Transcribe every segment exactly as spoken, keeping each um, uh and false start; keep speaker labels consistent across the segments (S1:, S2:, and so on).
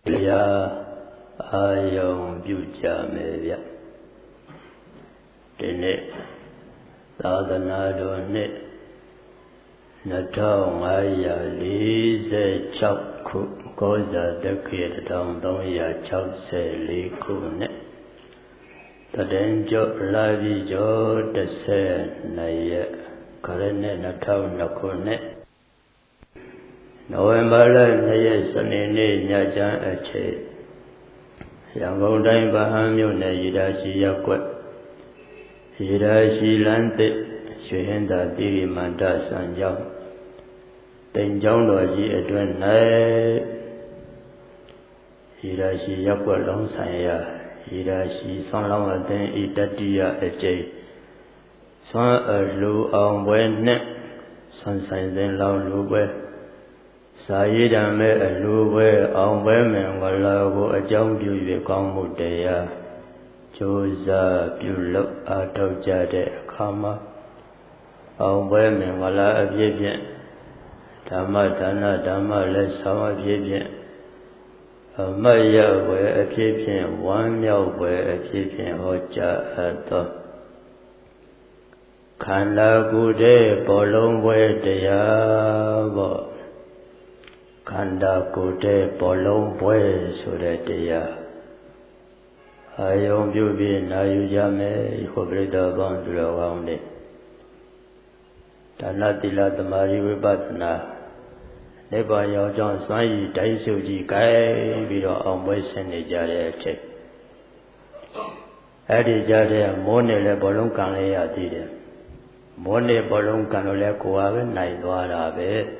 S1: Ya ayam puja meya. Dene sadhana done natau ngaya lise chakku koza dekhe tatang tongya chakse liku ne. Tadenjo lavijo dese naya karene natau nakune. November naya sanene nyajan ache. Yangon dai bahamyo ne yidashi yakwat. Yidashi lante shuyenda diri manda sanjang. Tenjang loji edwen nai. Yidashi yakwat long sanya. Yidashi son long aden idatiya ache. Son alu ang wen ne. Son sanzen long lu we. Sayidame aluwe angwe mengalago ajang biuwe kang mudaya Joza biulok atau jade kama Angwe mengala abjebjen Dhamma dana dhamma lesama abjebjen Amaya we abjebjen wanyao we abjebjen hoja ato Khanda gude bolong we daya bo Khanda kote bolong bwe sore teya Ayong byubi na yu jame Ikho prita bang dura wang ne Dana tila tamari vipatana Nipa yao chang san yi dai siu ji kai Biro ang bwe sen ne jare che Adi jare mo ne le bolong kan le ya ti de Mo ne bolong kan le kuwa ve nai dwa ra ve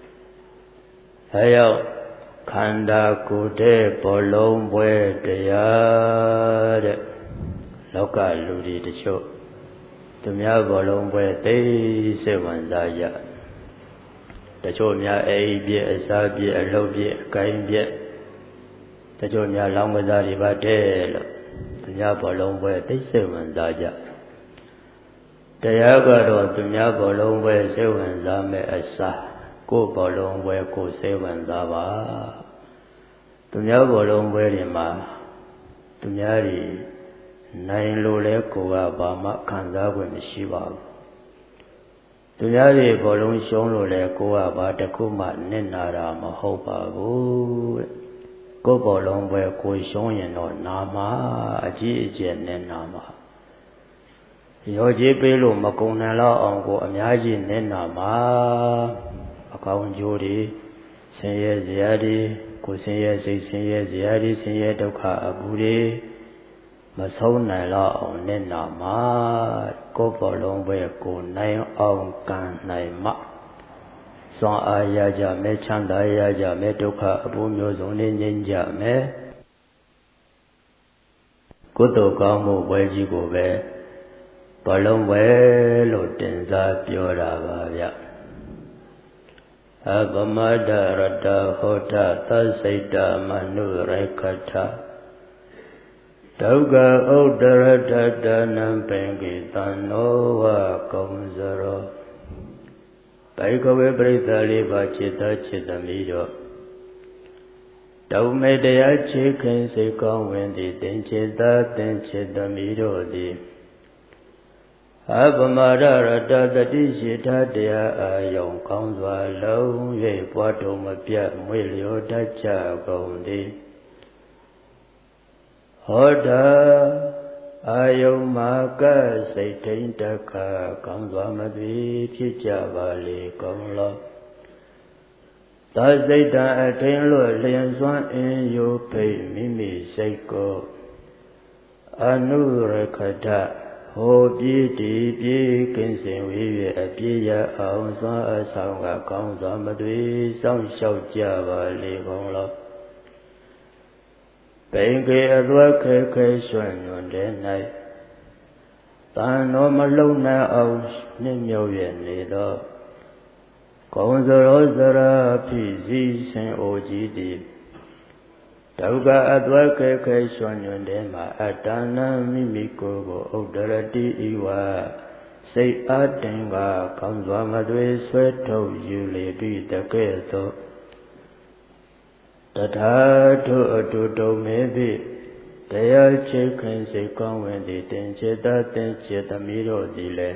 S1: Ayo khanda kude bolong bwe daya de Loka luri tacho Tumya bolong bwe tei se wan sa ya Tacho mya ai bie asa bie alo bie kain bie Tacho mya long ka sa ri ba de lo Tumya bolong bwe tei se wan sa ya Daya ka ro tumya bolong bwe se wan sa me asa Ko bolong bwe ko se wan sa ba Tumya bolong bwe ri ma Tumya ri Nai lo le ko ga ba ma khan sa kwe mashi ba Tumya ri bolong shong lo le ko ga ba Taku ma nit na ra ma hok ba bu Ko bolong bwe ko shong yin no na ma Aji aji nit na ma Yo ji pe lo ma kong nan la ang ko amya ji nit na ma Akaun jodi, senye ziyadi, ko senye sik senye ziyadi, senye dukha abudi, masau nai la ang ne na ma, ko bolong bwe ko nai ang kan nai ma. Son aya ja me, chanda aya ja me, dukha abu myo zong ne nyen ja me. Kuto kaung mu bwe ji ko be, bolong bwe lo tin sa pyo ra ba bya. Abamada rata hota tasaita manu rekata Dauga udarata danam pengi tano wa kaunzaro Baikawe prita liba cita cita mido Dau medaya chikin si kongwendi ten cita ten cita mido di Abamada rata tati shita dea ayong kong zwa long Yue puato ma piat mui liu dacha gong di Hoda ayong ma ka say ting taka Kong zwa ma dwi phi cha ba li kong lo Ta say ta a ting lo lian swan in yu pei mi mi say ko Anu rekata Ho bi di bi kin sin wi yue a bi ya aung san a sang ga kong sa ma dui sang xiao jia ba li gong lo Beng ke a lua ke ke xuan yuan de nai Tan no ma lâu na aung ni miao yuan li lo Gong sa ro sa ra pi zi sin o ji di Dauga adwa ke ke xuan yuan de ma atana mi mi ko go udarati iwa Say atenga kong zwa ma dwe swe tau yu le bi da ke to Tatatu atutu mebi Daya chikin si kongwen di tenchita tenchita miro dile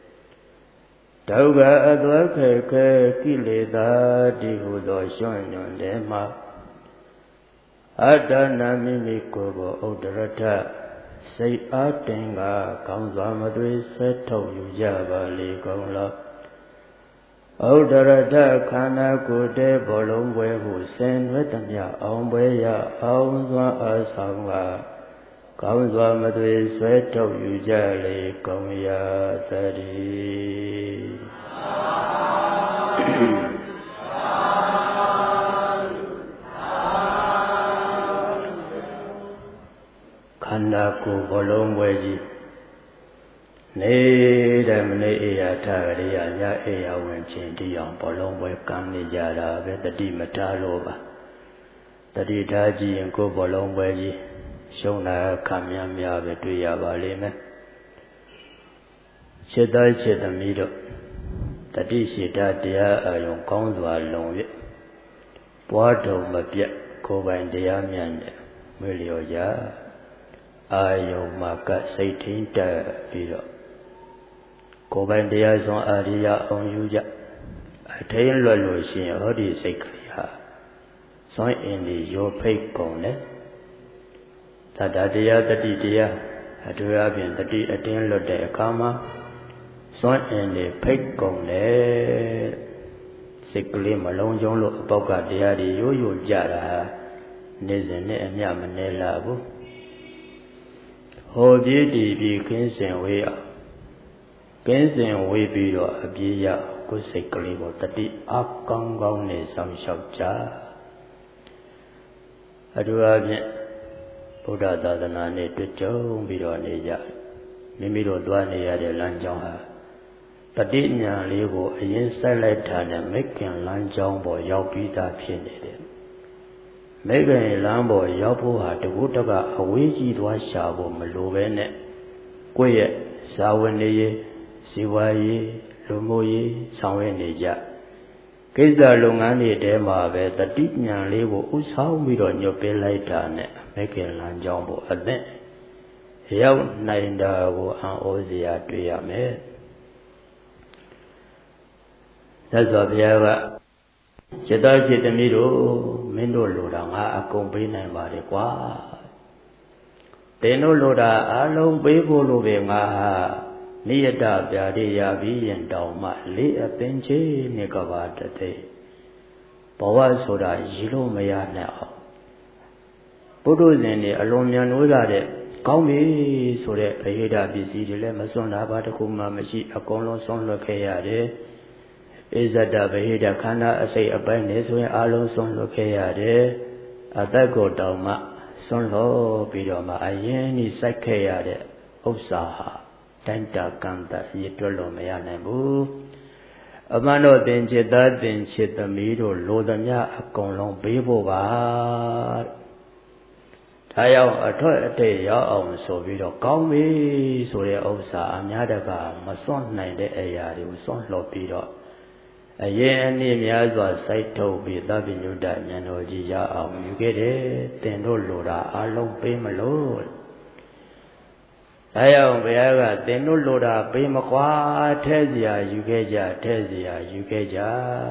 S1: Tauga adwa keke kileda di hudo shonyon dema Adana mimi kobo udarata Say atenga kaunzwa madwe seto yujaba li kongla Udarata kana kude bolongwe husen wetamya aumbeya aunzwa asanga Kaunzwa madwe seto yujali kongya sari Khanda ko bolong bwe jiနေတဲ့မနေ့အေးရထားကြရညအေးရဝင်ချင်းတိအောင်ဘောလုံးပွဲကမ်းနေကြတာပဲတတိမထားလို့ပါတတိထားကြည့်ရင်ကိုဘောလုံးပွဲကြီးရှုံးတာခံများများပဲတွေ့ရပါလိမ့်မယ်ချစ်သားချစ်သမီးတို့တတိရှိတာတရားအယုံကောင်းစွာလုံ၍ပွားတော်မပြတ်ကိုယ်ပိုင်တရားမြတ်နဲ့မွေလျော်ကြအာယုံမှာကစိတ်ထင်းတက်ပြီးတော့ကိုယ်ပိုင်တရားစွမ်းအာရိယအောင်ယူကြအထိန်လွတ်လို့ရှိရင်ဟောဒီစိတ်ကလေးဟာစွမ်းအင်ဒီရောဖိတ်ကုန်တယ်သတ္တတရားတတိတရားအထူးအပြင်တတိအတင်းလွတ်တဲ့အခါမှာစွမ်းအင်ဒီဖိတ်ကုန်တယ်စိတ်ကလေးမလုံးကျုံလို့အပေါက်ကတရားတွေရိုးရိုးကြတာနေစဉ်နဲ့အမျှမနေလာဘူးဟောပြေးတည်ပြီးခင်းစင်ဝေးအောင်ကင်းစင်ဝေးပြီးတော့အပြေးရကိုယ်စိတ်ကလေးကိုတတိအကောင်းကောင်းနဲ့ဆောင်လျှောက်ကြအထူးအဖြင့်ဗုဒ္ဓသာသနာနဲ့တွေ့ကြုံပြီးတော့နေကြမိမိတို့သွားနေရတဲ့လမ်းကြောင်းဟာတတိညာလေးကိုအရင်ဆက်လိုက်တာနဲ့မိခင်လမ်းကြောင်းပေါ်ရောက်ပြီးသားဖြစ်နေတယ်မိခင်လမ်းပေါ်ရောက်ဖို့ဟာတကုတကအဝေးကြီးသွားရှာဖို့မလိုပဲနဲ့ကိုယ့်ရဲ့ဇာဝနေရေးဇီဝရေးလူမှုရေးဆောင်ရွက်နေကြကိစ္စလုပ်ငန်းတွေထဲမှာပဲတတိညာလေးကိုဥဆောင်ပြီးတော့ညွတ်ပေးလိုက်တာနဲ့မိခင်လမ်းကြောင်းပေါ်အသက်ရောက်နိုင်တာကိုအံ့ဩစရာတွေ့ရမယ်သက်စွာဘုရားကจิตตจิตသမီးတို့မင်းတို့လိုတာငါအကုန်ပေးနိုင်ပါတယ်ကွာတင်တို့လိုတာအလုံးပေးဖို့လိုပဲငါဟာနိယတပြာတိရပြီးရင်တောင်မှလေးအပင်ချေနေကဘာတသိဘဝဆိုတာရည်လို့မရနဲ့အောင်ပုထုဇဉ်တွေအလွန်မြန်လို့ရတဲ့ကောင်းပြီဆိုတဲ့ဗဟိတပစ္စည်းတွေလည်းမစွန့်တာဘာတစ်ခုမှမရှိအကုန်လုံးစွန့်လွတ်ခဲ့ရတယ်ဣဇဒဗဟိတခန္ဓာအစိတ်အပိုင်းနေဆိုရင်အလုံးစွန့်လွတ်ခဲ့ရတယ်အသက်ကိုတောင်မှစွန့်လို့ပြီးတော့မှအရင်ကြီးစိုက်ခဲ့ရတဲ့ဥစ္စာဟာတန်တာကံတရည်တွက်လို့မရနိုင်ဘူးအမှန်တော့သင်္ချစ်သားသင်္ချစ်သမီးတို့လိုသမျှအကုန်လုံးပေးဖို့ပါဒါရောက်အထွတ်အထိပ်ရောက်အောင်ဆိုပြီးတော့ကောင်းပြီဆိုတဲ့ဥစ္စာအများတကမစွန့်နိုင်တဲ့အရာတွေကိုစွန့်လွတ်ပြီးတော့အရင်အနည်းများစွာစိုက်ထုတ်ပြီးသဗ္ဗညုတဉာဏ်တော်ကြီးရအောင်ယူခဲ့တယ်သင်တို့လိုတာအလုံးပေးမလို့ဒါကြောင့်ဘုရားကသင်တို့လိုတာပေးမကွာထဲเสียယူခဲ့ကြထဲเสียယူခဲ့ကြ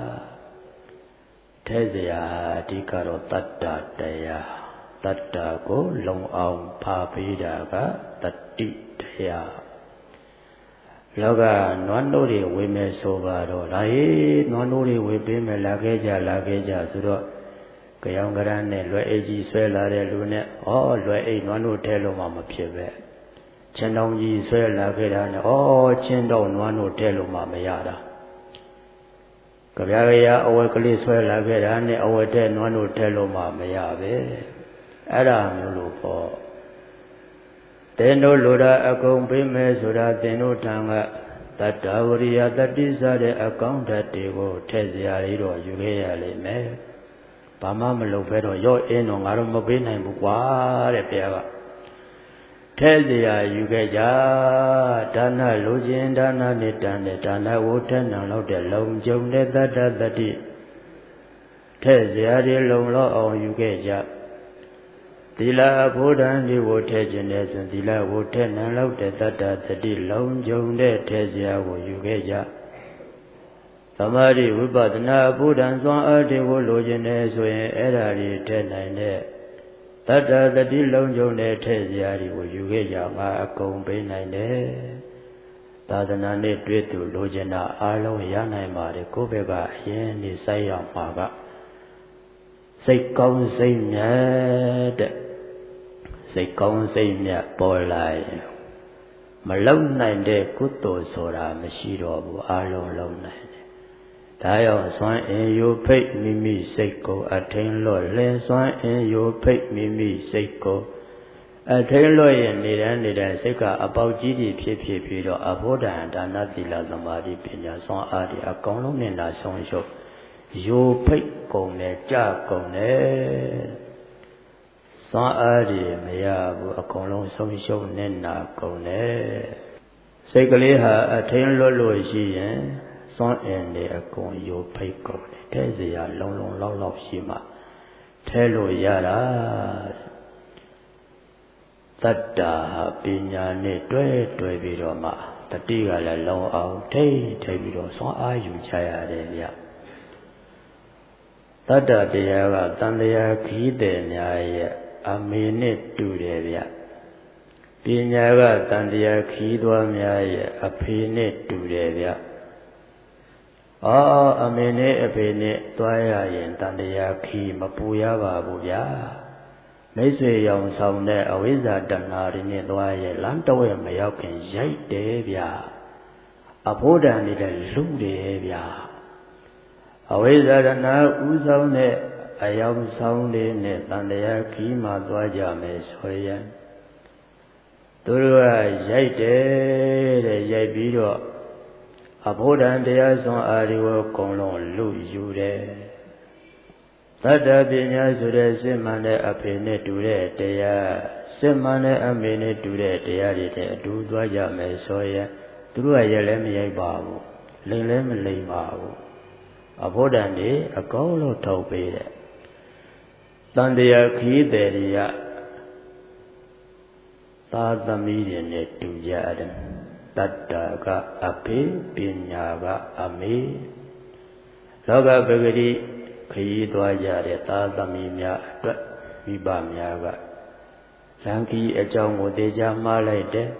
S1: ထဲเสียအဓိကတော့တတ္တတရားတတ္တကိုလုံအောင်ဖာပေးတာကတတိတရားလောကနွားနိုးတွေဝေမယ်ဆိုပါတော့ဒါဟေးနွားနိုးတွေဝေပေးမယ်လာခဲ့ကြလာခဲ့ကြဆိုတော့ကြောင်ကရမ်းနဲ့လွယ်အိတ်ကြီးဆွဲလာတဲ့လူနဲ့ဩလွယ်အိတ်နွားနိုးထဲလို့မှမဖြစ်ပဲချင်းတောင်ကြီးဆွဲလာခဲ့တာနဲ့ဩချင်းတော့နွားနိုးထဲလို့မှမရတာကြပြကြရအဝဲကလေးဆွဲလာခဲ့တာနဲ့အဝဲထဲနွားနိုးထဲလို့မှမရပဲအဲ့ဒါမျိုးလို့ပေါ့တင်တို့လိုတာအကုန်ပေးမယ်ဆိုတာတင်တို့ထံကတတ္တဝရိယတတိစတဲ့အကောင်းဓာတ်တွေကိုထည့်စရာလေးတော့ယူခဲ့ရလိမ့်မယ်။ဘာမှမလုပ်ဘဲတော့ရော့အင်းတော့ငါတို့မပေးနိုင်ဘူးကွာတဲ့ဘုရားကထည့်စရာယူခဲ့ကြဒါနလိုခြင်းဒါနနဲ့တန်တဲ့ဒါနဝဋ္ဌနံလောက်တဲ့လုံကျုံတဲ့တတ္တတတိထဲ့စရာတွေလုံလောက်အောင်ယူခဲ့ကြသီလအဖို့တန်ဒီဝထဲ့ခြင်းနဲ့ဆိုသီလဝထဲ့နံလောက်တဲ့တတ္တသတိလုံကြုံတဲ့ထဲ့စရာကိုယူခဲ့ကြသမာဓိဝိပဿနာအဖို့တန်စွမ်းအားတွေကိုလိုချင်တယ်ဆိုရင်အဲ့ဒါတွေထဲ့နိုင်တဲ့တတ္တသတိလုံကြုံတဲ့ထဲ့စရာတွေကိုယူခဲ့ကြငါအကုန်ပေးနိုင်တယ်သာသနာနဲ့တွေ့သူလိုချင်တာအားလုံးရနိုင်ပါတယ်ကိုယ့်ဘက်ကအရင်နေဆိုင်ရမှာကစိတ်ကောင်းစိတ်မြတ်တဲ့စိတ်ကောင်းစိတ်မြတ်ပေါ်လာရင်မလုံနိုင်တဲ့ကုသိုလ်ဆိုတာမရှိတော့ဘူးအားလုံးလုံနိုင်တယ်ဒါကြောင့်စွမ်းအင်ယိုဖိတ်မိမိစိတ်ကိုအထင်လွတ်လဲစွမ်းအင်ယိုဖိတ်မိမိစိတ်ကိုအထင်လွတ်ရင်နေတဲ့နေတဲ့စိတ်ကအပေါက်ကြီးတွေဖြစ်ဖြစ်ပြီးတော့အဘောဓံဒါနသီလသမာဓိပညာစွမ်းအားတွေအကောင်လုံးနဲ့လာဆုံးရှုပ်ယိုဖိတ်ကုန်တယ်ကြကုန်တယ်စွမ်းအားတွေမရဘူးအကုန်လုံးဆုံးရှုံးနေနာကုန်တယ်စိတ်ကလေးဟာအထင်လွတ်လို့ရှိရင်စွမ်းအင်တွေအကုန်ယိုဖိတ်ကုန်တယ်ထဲ့စရာလုံလုံလောက်လောက်ရှိမှထဲလို့ရတာတတ္တာပညာနဲ့တွဲတွဲပြီးတော့မှတတိကလည်းလုံအောင်ထိတ်ထိတ်ပြီးတော့စွမ်းအားယူချရတယ်ဗျတတ္တတရားကတန်တရားခီးတဲ့များရဲ့အမေနဲ့တူတယ်ဗျပညာကတန်တရားခီးသွားများရဲ့အဖေနဲ့တူတယ်ဗျအော်အမေနဲ့အဖေနဲ့သွားရရင်တန်တရားခီးမပူရပါဘူးဗျာမိတ်ဆွေရောင်ဆောင်တဲ့အဝိဇ္ဇာတဏှာတွေနဲ့သွားရဲ့လမ်းတော့ရမရောက်ခင်ရိုက်တယ်ဗျာအဖို့တန်နေတဲ့လူတယ်ဗျာအဝိဇ္ဇာတဏှာဥဆောင်တဲ့အယောင်ဆောင်တွေနဲ့တန်တရားခီးမှသွားကြမယ်ဆိုရင်သူတို့ကရိုက်တယ်တဲ့ရိုက်ပြီးတော့အဖို့တန်တရားစွမ်းအားတွေကိုအကုန်လုံးလူယူတယ်သတ္တပညာဆိုတဲ့စစ်မှန်တဲ့အဖေနဲ့တူတဲ့တရားစစ်မှန်တဲ့အမေနဲ့တူတဲ့တရားတွေတဲ့အတူသွားကြမယ်ဆိုရင်သူတို့ကရက်လည်းမရိုက်ပါဘူးလိမ်လည်းမလိမ်ပါဘူးအဖို့တန်တွေအကုန်လုံးထုတ်ပေးတဲ့တန်တရားခီးတယ်တွေကသာသမီတွေနဲ့တူကြတယ်တတ္တကအဖေပညာကအမေလောကပဂတိခရီးသွားကြတဲ့သာသမီများအတွက်မိဘများကလံခီးအကြောင်းကိုသိကြမှားလိုက်တယ်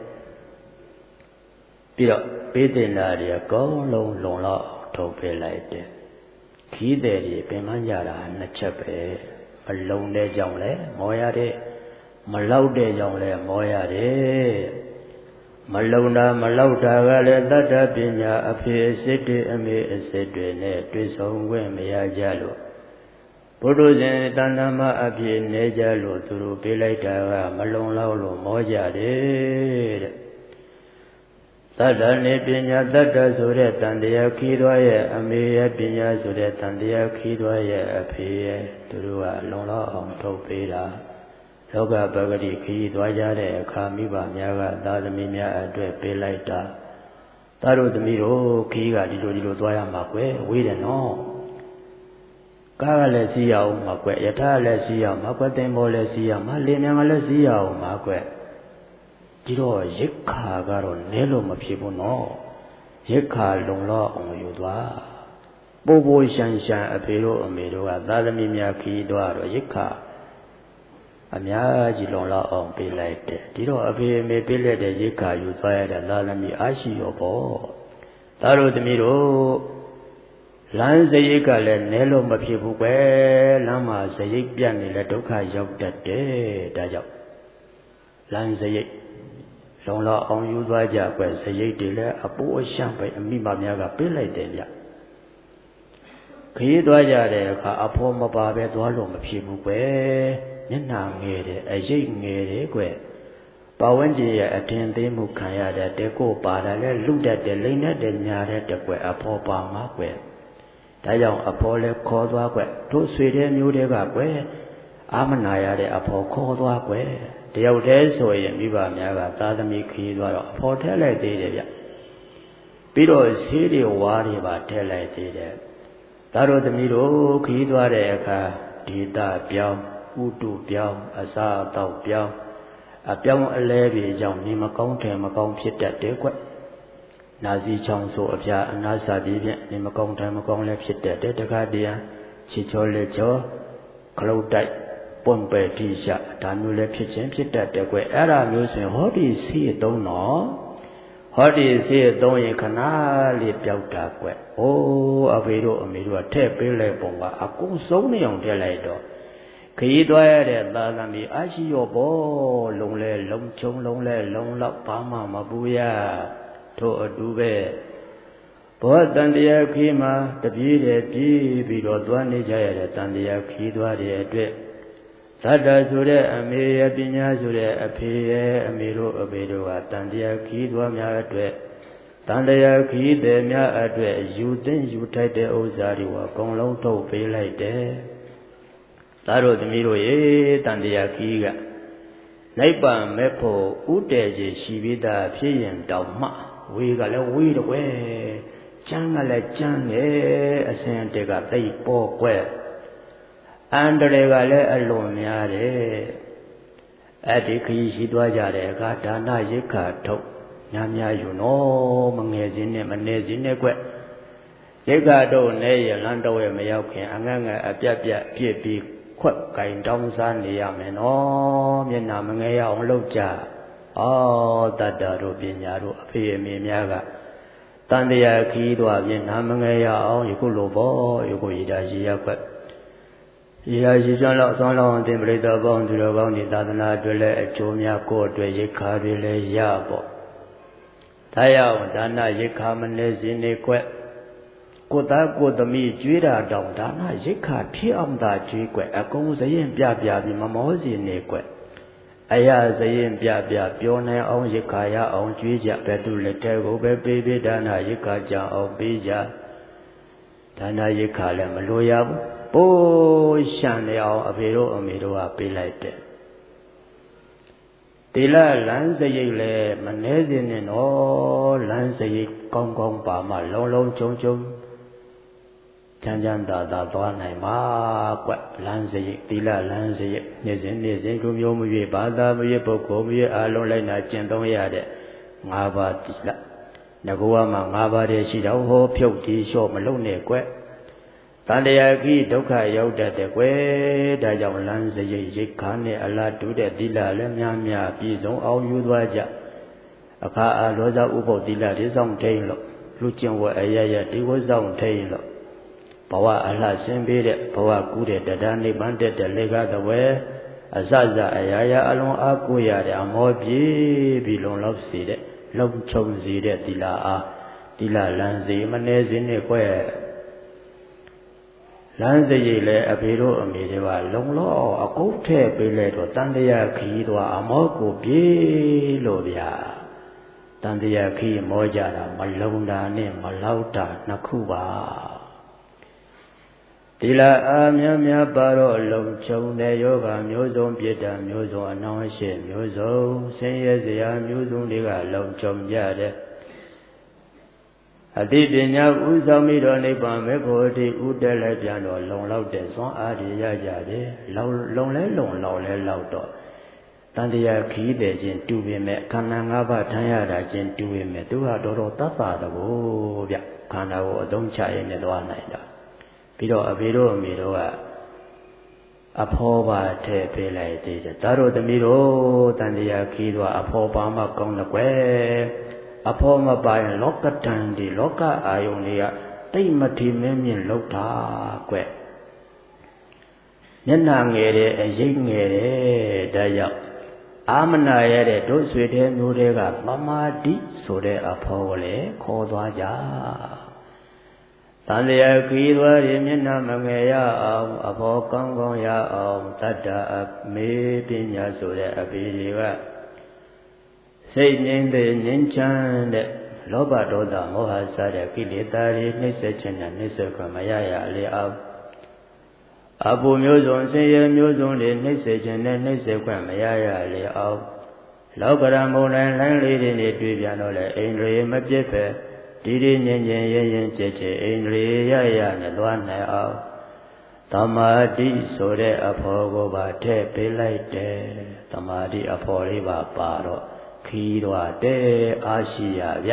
S1: ပြီးတော့ပေးတင်တာတွေအကုန်လုံးလုံလောက်ထုတ်ပေးလိုက်တယ်ခီးတယ်တွေပင်ပန်းကြတာနှစ်ချက်ပဲမလုံတဲ့ကြောင့်လဲမောရတဲ့မလောက်တဲ့ကြောင့်လဲမောရတယ်မလုံတာမလောက်တာကလည်းတတ္တပညာအဖေအစစ်တွေအမေအစစ်တွေနဲ့တွေ့ဆုံခွင့်မရကြလို့ဘုဒ္ဓဇင်တဏ္ဍမအဖြစ်နေကြလို့သူတို့ပေးလိုက်တာကမလုံလောက်လို့မောကြတယ်တဲ့တတ္တနဲ့ပညာတတ္တဆိုတဲ့တန်တရားခီးသွားရဲ့အမေရဲ့ပညာဆိုတဲ့တန်တရားခီးသွားရဲ့အဖေရဲ့သူတို့ကလုံလောက်အောင်ထုတ်ပေးတာလောကပဂတိခီးသွားကြတဲ့အခါမိဘများကသာသမီများအတွက်ပေးလိုက်တာသားတို့သမီးတို့ခီးကဒီလိုဒီလိုသွားရမှာကွယ်ဝေးတယ်နော်ကားကလည်းစီးရအောင်မှာကွယ်ယထာလည်းစီးရအောင်မှာကွယ်တင်ပေါ်လည်းစီးရအောင်မှာလေမြန်ကလည်းစီးရအောင်မှာကွယ်ဒီတော့ရိက္ခာကတော့နဲလို့မဖြစ်ဘူးနော်ရိက္ခာလုံလောက်အောင်ယူသွားပို့ပို့ရှန်ရှန်အဖေတို့အမေတို့ကသာသမီများခီးသွားတော့ရိက္ခာအများကြီးလုံလောက်အောင်ပေးလိုက်တယ်ဒီတော့အဖေအမေပေးလိုက်တဲ့ရိက္ခာယူသွားရတဲ့သာသမီအားရှိရောပေါ့သားတို့သမီးတို့လမ်းစရိတ်ကလည်းနဲလို့မဖြစ်ဘူးကွယ်လမ်းမှာစရိတ်ပြတ်နေလဲဒုက္ခရောက်တတ်တယ်ဒါကြောင့်လမ်းစရိတ်လုံလောက်အောင်ယူသွားကြကွယ်စရိတ်တွေလည်းအပိုးအရှံပဲအမိမများကပေးလိုက်တယ်ဗျခရီးသွားကြတဲ့အခါအဖို့မပါပဲသွားလို့မဖြစ်ဘူးကွယ်မျက်နှာငယ်တယ်အရိပ်ငယ်တယ်ကွယ်ပဝန်းကျင်ရဲ့အထင်သေးမှုခံရတဲ့တဲကိုပါတာလဲလူတတ်တယ်လိမ့်တတ်တယ်ညာတဲ့တကွယ်အဖို့ပါမှာကွယ်ဒါကြောင့်အဖို့လဲခေါ်သွားကွယ်တို့ဆွေတဲ့မျိုးတွေကကွယ်အာမနာရတဲ့အဖို့ခေါ်သွားကွယ်တယောက်တည်းဆိုရင်မိဘများကသာသမီခီးသွားတော့အဖို့ထည့်လိုက်သေးတယ်ဗျပြီးတော့ဈေးတွေဝါးတွေပါထည့်လိုက်သေးတယ်သာတို့သမီးတို့ခရီးသွားတဲ့အခါဒေတာပြောင်းဥတုပြောင်းအစာအသောက်ပြောင်းအပြောင်းအလဲတွေကြောင့်နေမကောင်းတယ်မကောင်းဖြစ်တတ်တယ်ကွနာစီချောင်းဆိုအပြာအနာစာတိဖြင့်နေမကောင်းတယ်မကောင်းလဲဖြစ်တတ်တယ်တခါတည်းချီချောလက်ချောခလုတ်တိုက်ပွန့်ပဲတိရှဒါမျိုးလည်းဖြစ်ခြင်းဖြစ်တတ်တယ်ကွအဲ့ဒါမျိုးဆိုရင်ဟောဒီစီးသုံးတော့ဟောဒီစီးသုံးရင်ခဏလေးပျောက်တာကွအိုးအဖေတို့အမေတို့ကထည့်ပေးလိုက်ပုံကအကုန်ဆုံးနေအောင်ထည့်လိုက်တော့ခရီးသွားရတဲ့သာသမီအရှိရောဘောလုံလဲလုံချုံလုံလဲလုံလောက်ဘာမှမပူရထို့အတူပဲဘောတန်တရားခီးမှာတပြေးတယ်ပြေးပြီးတော့သွားနေကြရတဲ့တန်တရားခီးသွားတဲ့အတွက်သတ္တဆိုတဲ့အမေရဲ့ပညာဆိုတဲ့အဖေရဲ့အမေတို့အဖေတို့ကတန်တရားခီးသွားများအတွက်တန်တရားခီးတဲ့များအတွက်ယူသိမ့်ယူထိုက်တဲ့ဥစ္စာတွေကအကုန်လုံးထုတ်ပေးလိုက်တယ်သာတို့သမီးတို့ရေတန်တရားခီးကနိဗ္ဗာန်မဲ့ဖို့ဥတည်ခြင်းရှိပြီးသားဖြစ်ရင်တောင်မှဝေကလည်းဝေတော့ကွယ်ကျမ်းကလည်းကျမ်းတယ်အစဉ်တက်ကသိပေါ်ကွယ်အန္တရာယ်ကလည်းအလွန်များတယ်အဲ့ဒီခရီးရှိသွားကြတဲ့အခါဒါနရိက္ခာထုတ်များများอยู่နော်မငယ်စင်းနဲ့မနေစင်းနဲ့ကွရိက္ခာထုတ်နေရလမ်းတော့ရမရောက်ခင်အငတ်ငတ်အပြတ်ပြတ်ပြစ်ပြီးခွက်ကင်တောင်းစားနေရမယ်နော်မျက်နှာမငယ်ရအောင်လုပ်ကြအော်တတ္တတို့ပညာတို့အဖေအမေများကတန်တရားခီးသွားပြင်နာမငယ်ရအောင်ယခုလိုပေါ့ယခုရည်တာရည်ရက်ွက်ရည်ရည်ကျွမ်းလောက်ဆောင်းလောက်အသင်ပရိသတ်ပေါင်းသူတော်ကောင်းဒီသာသနာအတွက်လည်းအကျိုးများကိုယ်အတွက်ရိက္ခာတွေလည်းရပေါ့ဒါရောက်ဒါနရိက္ခာမနေစင်းနေကွက်ကိုသားကိုသမီးကျွေးတာတောင်ဒါနရိက္ခာဖြစ်အောင်သာကျွေးကွက်အကုန်စရင်ပြပြပြီးမမောစီနေကွက်အရာစရင်ပြပြပြောနိုင်အောင်ရိက္ခာရအောင်ကျွေးကြဘယ်သူလက်ထဲကိုပဲပေးပေးဒါနရိက္ခာကြအောင်ပေးကြဒါနရိက္ခာလည်းမလိုရဘူးပိုးရှံနေအောင်အဖေတို့အမေတို့ကပေးလိုက်တယ်တိလလမ်းစရိတ်လည်းမနှဲစင်းနဲ့တော့လမ်းစရိတ်ကောင်းကောင်းပါမှလုံးလုံးချုံချုံချမ်းချမ်းသာသာသွားနိုင်မှာကွလမ်းစရိတ်တိလလမ်းစရိတ်နေ့စဉ်နေ့စဉ်လူမျိုးမရွေဘာသာမရွေပုဂ္ဂိုလ်မရွေအလုံးလိုက်နာကျင့်သုံးရတဲ့ငါးပါးတိလငါကမှငါးပါးတည်းရှိတော့ဟောဖြုတ်ဒီလျှော့မလုံးနဲ့ကွတန်တရားကြီးဒုက္ခရောက်တတ်တယ်ကွယ်ဒါကြောင့်လမ်းစရိတ်ရိက္ခာနဲ့အလားတူတဲ့သီလလည်းများများပြည့်စုံအောင်ယူသွားကြအခါအားလောဇဥပုပ်သီလတွေဆောင်ထိန်လို့လူကျင့်ဝတ်အရရဒီဝတ်ဆောင်ထိန်လို့ဘဝအလှဆင်းပေးတဲ့ဘဝကူးတဲ့တရားနိဗ္ဗာန်တက်တဲ့လေကသဝဲအစစအရာရာအလုံးအားကိုရတဲ့အမောပြေပြီးလုံလောက်စေတဲ့လုံချုံစေတဲ့သီလအားသီလလမ်းစီမနေစင်းနဲ့ကွယ်လမ်းစရိတ်လည်းအဖေတို့အမေတွေကလုံလောက်အကုတ်ထဲပေးလိုက်တော့တန်တရားခီးသွားအမောကိုပြေးလို့ဗျာတန်တရားခီးမောကြတာမလုံတာနဲ့မလောက်တာနှစ်ခုပါတိလအားများများပါတော့လုံချုံတဲ့ယောဂမျိုးစုံပြစ်တာမျိုးစုံအနှောင့်အယှက်မျိုးစုံဆင်းရဲစရာမျိုးစုံတွေကလုံချုံကြတဲ့အတိပညာဥဆောင်ပြီးတော့နိဗ္ဗာန်မေဖို့အတိဥတက်လည်းပြန်တော့လုံလောက်တဲ့သွန်အားတွေရကြတယ်လုံလုံလဲလုံလောက်လဲလောက်တော့တန်တရားခီးတဲ့ချင်းတူပေမဲ့ခန္ဓာ၅ပါးထမ်းရတာချင်းတူပေမဲ့သူကတော်တော်တတ်တာတဘောဗျခန္ဓာကိုအသုံးချရင်းနဲ့သွားနိုင်တာပြီးတော့အဖေတို့အမေတို့ကအဖောပါထည့်ပေးလိုက်သေးတယ်ဒါတို့သမီးတို့တန်တရားခီးသွားအဖောပါမှကောင်းတယ်ကွယ်အဖောမပါရင်လောကတန်ဒီလောကအာယုန်တွေကတိတ်မထီမင်းမြင့်လောက်တာကွမျက်နှာငယ်တယ်အရိပ်ငယ်တယ်ဒါကြောင့်အာမနာရတဲ့တို့ဆွေတဲ့မျိုးတွေကသမာဓိဆိုတဲ့အဖောကိုလည်းခေါ်သွားကြတန်တရားခီးသွားရင်မျက်နှာမငယ်ရအောင်အဖောကောင်းကောင်းရအောင်တတ္တအမေပညာဆိုတဲ့အဖေတွေကစိတ်ငြိမ်းတဲ့ငြိမ်းချမ်းတဲ့လောဘဒေါသမောဟစတဲ့ကိလေသာတွေနှိမ့်ဆက်ခြင်းနဲ့နှိမ့်ဆက်ခွင့်မရရလေအောင်အပူမျိုးစုံဆင်းရဲမျိုးစုံတွေနှိမ့်ဆက်ခြင်းနဲ့နှိမ့်ဆက်ခွင့်မရရလေအောင်လောကရမုန်တိုင်းလိုင်းလေးတွေနဲ့တွေ့ပြန်တော့လေအိန္ဒြေမပြည့်ပဲဒီဒီငြင်းချင်းရင်ရင်ကြည်ကြည်အိန္ဒြေရရနဲ့သွားနိုင်အောင်သမာဓိဆိုတဲ့အဖို့ကိုပါထည့်ပေးလိုက်တယ်သမာဓိအဖို့လေးပါပါတော့ခီးတော့တဲအားရှိရဗျ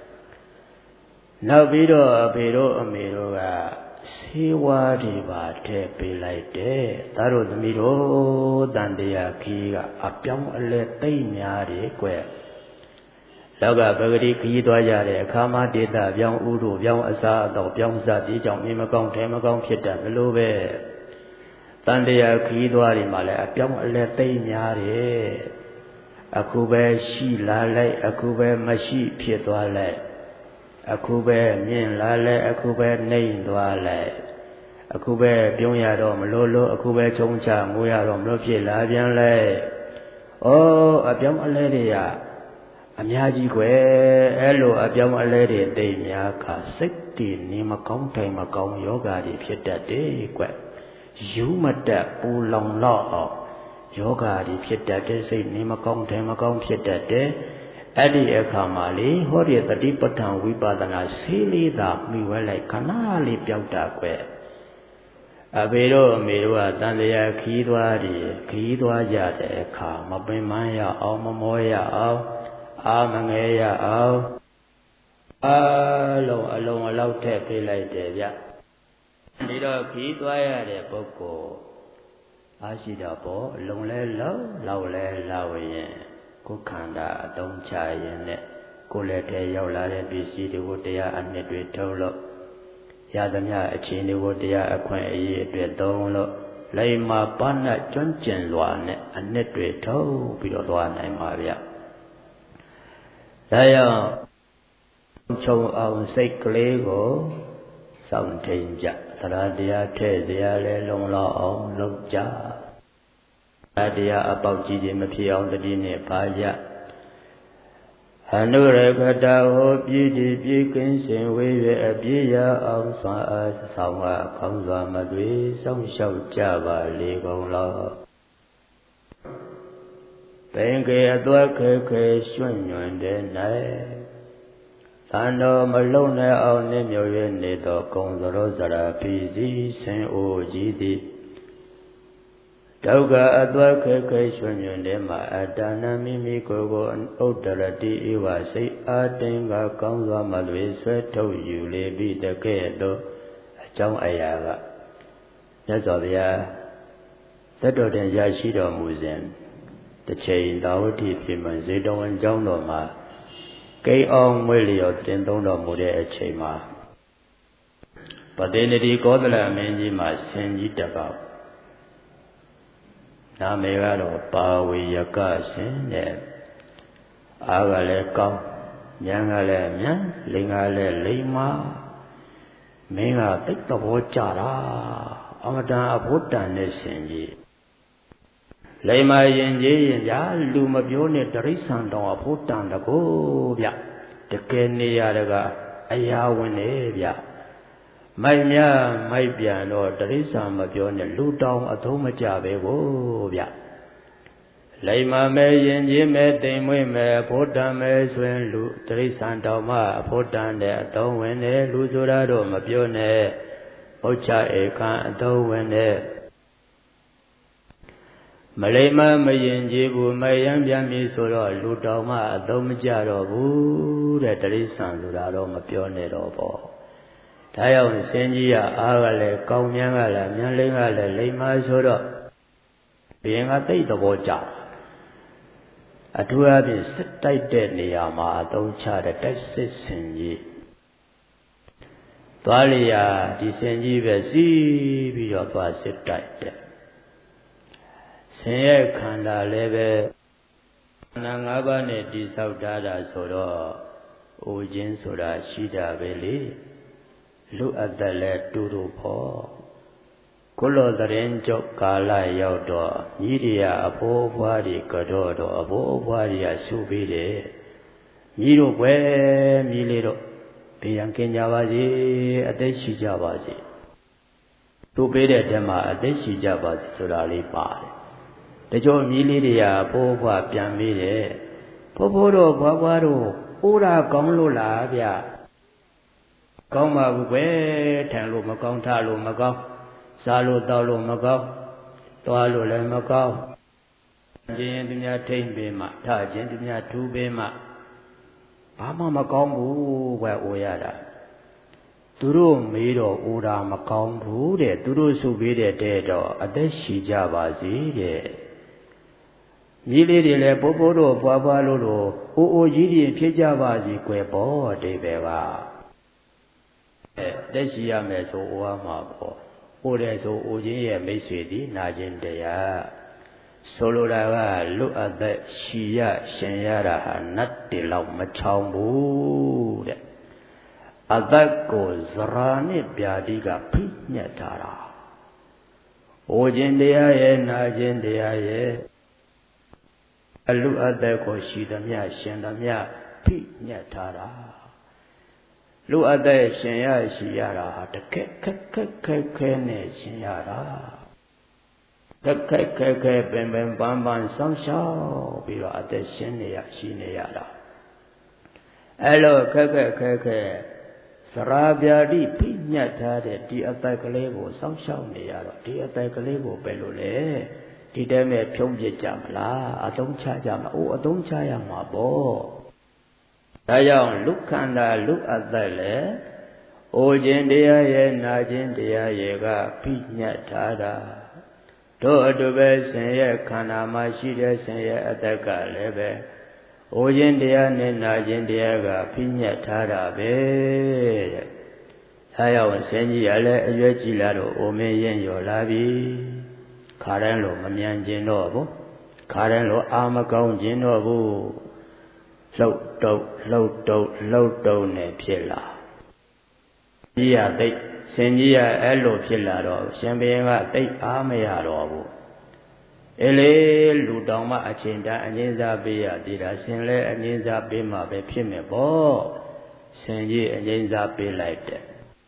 S1: နောက်ပြီးတော့အဖေတို့အမေတို့ကဆေးဝါးတွေပါထည့်ပေးလိုက်တယ်သားတို့သမီးတို့တန်တရားခီးကအပြောင်းအလဲသိမ့်များတယ်ကွယ်လောကပဂတိခီးသွားကြတဲ့အခါမှာဒေတာပြောင်းဥတို့ပြောင်းအစားအသောပြောင်းစားဒီကြောင့်မြင်မကောင်းထဲမကောင်းဖြစ်တတ်ဘလို့ပဲတန်တရားခီးသွားတွေမှာလည်းအပြောင်းအလဲသိမ့်များတယ်အခုပဲရှိလာလိုက်အခုပဲမရှိဖြစ်သွားလိုက်အခုပဲမြင်လာလိုက်အခုပဲနှိမ့်သွားလိုက်အခုပဲပြုံးရတော့မလို့လို့အခုပဲချုံချငိုးရတော့မလို့ဖြစ်လာပြန်လိုက်ဩအပြောင်းအလဲတွေကအများကြီးကွယ်အဲ့လိုအပြောင်းအလဲတွေတိတ်များခါစိတ်တည်နေမကောင်းတိုင်မကောင်းယောဂါတွေဖြစ်တတ်တယ်ကွယ်ယူမတက်ပူလောင်တော့အောင်ယောဂါတွေဖြစ်တတ်တဲ့စိတ်နေမကောင်းတိုင်မကောင်းဖြစ်တတ်တယ်အဲ့ဒီအခါမှာလေဟောဒီတတိပဋ္ဌာန်ဝိပဿနာဆေးလေးသာမိဝဲလိုက်ခဏလေးပြောက်တာကွယ်အဖေတို့အမေတို့ကတန်တရားခီးသွားတယ်ခီးသွားကြတဲ့အခါမပင်ပန်းရအောင်မမောရအောင်အာမငယ်ရအောင်အလုံးအလုံးအလောက်ထည့်ပေးလိုက်တယ်ဗျဒီတော့ခီးသွားရတဲ့ပုဂ္ဂိုလ်အားရှိတော့ပေါ့အလုံးလဲလောက်လောက်လဲလောက်ရင်ကိုယ်ခန္ဓာအသုံးချရင်နဲ့ကိုယ်လက်ထဲရောက်လာတဲ့ပစ္စည်းတွေကိုတရားအနှစ်တွေထုတ်လို့ရသမျှအချင်းတွေကိုတရားအခွင့်အရေးအတွက်သုံးလို့လိမ္မာပဏတ်ကျွမ်းကျင်စွာနဲ့အနှစ်တွေထုတ်ပြီးတော့သွားနိုင်ပါဗျဒါကြောင့်ခြုံအောင်စိတ်ကလေးကိုစောင့်ထိန်ကြသရတရားထဲ့စရာလဲလုံလောက်အောင်လုပ်ကြတရားအပေါက်ကြီးတွေမဖြစ်အောင်တတိနဲ့ပါကြအနုရကတဟောပြည့်တည်ပြည့်ကင်းစင်ဝေးရအပြည့်ရအောင်စွာအားဆောင်ကခေါင်းစွာမသွေစောင့်ရှောက်ကြပါလေကုန်လောပင်ကေအသွက်ခဲခဲရွှွန့်ညွန်တဲ့၌သံတော်မလုံးနဲ့အောင်နှင့်မြို့၍နေသောကုံစရောစရာဖီစီဆင်အိုကြီးသည်ဒုက္ခအသွက်ခဲခဲရွှွန့်ညွန်တဲ့မှာအတ္တနာမိမိကိုယ်ကိုဥဒ္ဒရတိဧဝစိတ်အားတင်ကကောင်းစွာမသွေဆွဲထုတ်ယူလေပြီးတကဲ့သို့အကြောင်းအရာကမြတ်စွာဘုရားတတ်တော်တင်ရရှိတော်မူစဉ်တစ်ချိန်သာဝတိပြည်မှာဇေတဝန်ကျောင်းတော်မှာကိန်းအောင်မွေးလျော်တင်သုံးတော်မူတဲ့အချိန်မှာပတိနတိကောသလမင်းကြီးမှာဆင်ကြီးတစ်ပါးနာမည်ကတော့ပါဝေယကရှင်တဲ့အားကလည်းကောင်းဉာဏ်ကလည်းဉာဏ်လိင်္ဂလည်းလိမ္မာမင်းကသိသဘောကြတာအမတန်အဖို့တန်တဲ့ရှင်ကြီးလိမ္မာရင်ကြီးရင်ဗျာလူမပြောနဲ့တရိษံတောင်အဖို့တန်တကိုဗျတကယ်နေရတကအရာဝင်နေဗျမိုက်များမိုက်ပြန်တော့တရိษံမပြောနဲ့လူတောင်အသုံးမကြပဲကိုဗျလိမ္မာမဲရင်ကြီးမဲတိမ်မွေးမဲအဖို့တန်မဲဆိုရင်လူတရိษံတောင်မှအဖို့တန်တဲ့အသုံးဝင်တယ်လူဆိုတာတော့မပြောနဲ့ဘုချဧခံအသုံးဝင်တယ်မလိမ္မာမရင်ကြီးဘူးမယံပြန်ပြီဆိုတော့လူတောင်မှအသုံးမကြတော့ဘူးတဲ့တရိษံဆိုတာတော့မပြောနဲ့တော့ပေါ့ဒါကြောင့်ဆင်းကြီးကအားကလည်းကောင်းမြန်းကလည်းဉာဏ်လိမ့်ကလည်းလိမ္မာဆိုတော့ဘုရင်ကသိသဘောကျအထူးအဖြင့်စစ်တိုက်တဲ့နေရာမှာအသုံးချတဲ့တိုက်စစ်ဆင်ကြီးသွားလျာဒီဆင်ကြီးပဲစီးပြီးတော့သွားစစ်တိုက်တဲ့ဆင်ရဲ့ခန္ဓာလည်းပဲခန္ဓာ၅ပါးနဲ့တည်ဆောက်ထားတာဆိုတော့အိုခြင်းဆိုတာရှိတာပဲလေလူအပ်တယ်လဲတူတူဖို့ကိုလိုတရင်ကြုတ်ကာလရောက်တော့မြည်ရအဖိုးဘွားတွေကတော့တော့အဖိုးဘွားတွေကရှုပြီးတယ်မြည်တို့ပဲမြည်လေတော့ဘေးရန်ကင်းကြပါစေအသက်ရှိကြပါစေတို့ပေးတဲ့ဓမ္မအသက်ရှိကြပါစေဆိုတာလေးပါတယ်တချို့မြည်လေးတွေကဘိုးဘွားပြန်ပြီးတယ်ဘိုးဘိုးတို့ဘွားဘွားတို့အိုးတာကောင်းလို့လားဗျကောင်းပါဘူးပဲထိုင်လို့မကောင်းထားလို့မကောင်းစားလို့တောက်လို့မကောင်းသွားလို့လည်းမကောင်းကျင်သူများထိမ့်ပေးမှထခြင်းသူများထူးပေးမှဘာမှမကောင်းဘူးပဲအိုရတာသူတို့မေးတော့အိုတာမကောင်းဘူးတဲ့သူတို့ဆုပေးတဲ့တဲ့တော့အသက်ရှည်ကြပါစေတဲ့မိလေးတွေလည်းပိုးပိုးတို့ပွားပွားလို့လို့အိုအိုကြီးတွေဖြစ်ကြပါစေကွယ်ပေါ့အတိပဲကအဲတက်ရှိရမယ်ဆိုအိုရမှာပေါ့အိုတယ်ဆိုအိုခြင်းရဲ့မိတ်ဆွေသည်နာခြင်းတရားဆိုလိုတာကလွတ်အပ်သက်ရှိရရှင်ရတာဟာနတ်တေလောက်မချောင်ဘူးတဲ့အသက်ကိုဇရာနဲ့ဗျာတိကဖိညက်ထားတာအိုခြင်းတရားရဲ့နာခြင်းတရားရဲ့အလွတ်အသက်ကိုရှိသမျှရှင်သမျှဖိညက်ထားတာလူအသက်ရှင်ရရှိရတာဟာတခက်ခက်ခက်ခက်ခဲနဲ့ရှင်ရတာတခက်ခက်ခဲပင်ပင်ပန်းပန်းဆောင်းရှောက်ပြီးတော့အသက်ရှင်နေရရှိနေရတာအဲ့လိုခက်ခက်ခဲခဲစရာဗျာတိဖိညတ်ထားတဲ့ဒီအသက်ကလေးကိုစောင့်ရှောက်နေရတော့ဒီအသက်ကလေးကိုပဲလို့လေဒီတဲမဲ့ဖြုံးပြကြမလားအသုံးချကြမလားအိုးအသုံးချရမှာပေါ့ဒါကြောင့်လူခန္ဓာလူအသက်လေအိုခြင်းတရားရဲ့နာခြင်းတရားရဲ့ကဖိညတ်ထားတာတို့အတူပဲဆင်ရဲ့ခန္ဓာမှာရှိတဲ့ဆင်ရဲ့အသက်ကလည်းပဲအိုခြင်းတရားနဲ့နာခြင်းတရားကဖိညတ်ထားတာပဲတဲ့။ဒါကြောင့်ဆင်ကြီးရလည်းအရွယ်ကြီးလာတော့အိုမင်းရင်ရော်လာပြီ။ခါတိုင်းလိုမမြန်ခြင်းတော့ဘူး။ခါတိုင်းလိုအာမကောင်းခြင်းတော့ဘူး။လှုပ်တုပ်လှုပ်တုပ်လှုပ်တုပ်နဲ့ဖြစ်လာ။ကြီးရသိဆင်ကြီးရအဲ့လိုဖြစ်လာတော့ရှင်ဘုရင်ကသိအားမရတော့ဘူး။အေးလေလူတောင်မှအချိန်တန်းအငြင်းစားပေးရသေးတာဆင်လဲအငြင်းစားပေးမှပဲဖြစ်မယ်ပေါ့ဆင်ကြီးအငြင်းစားပေးလိုက်တယ်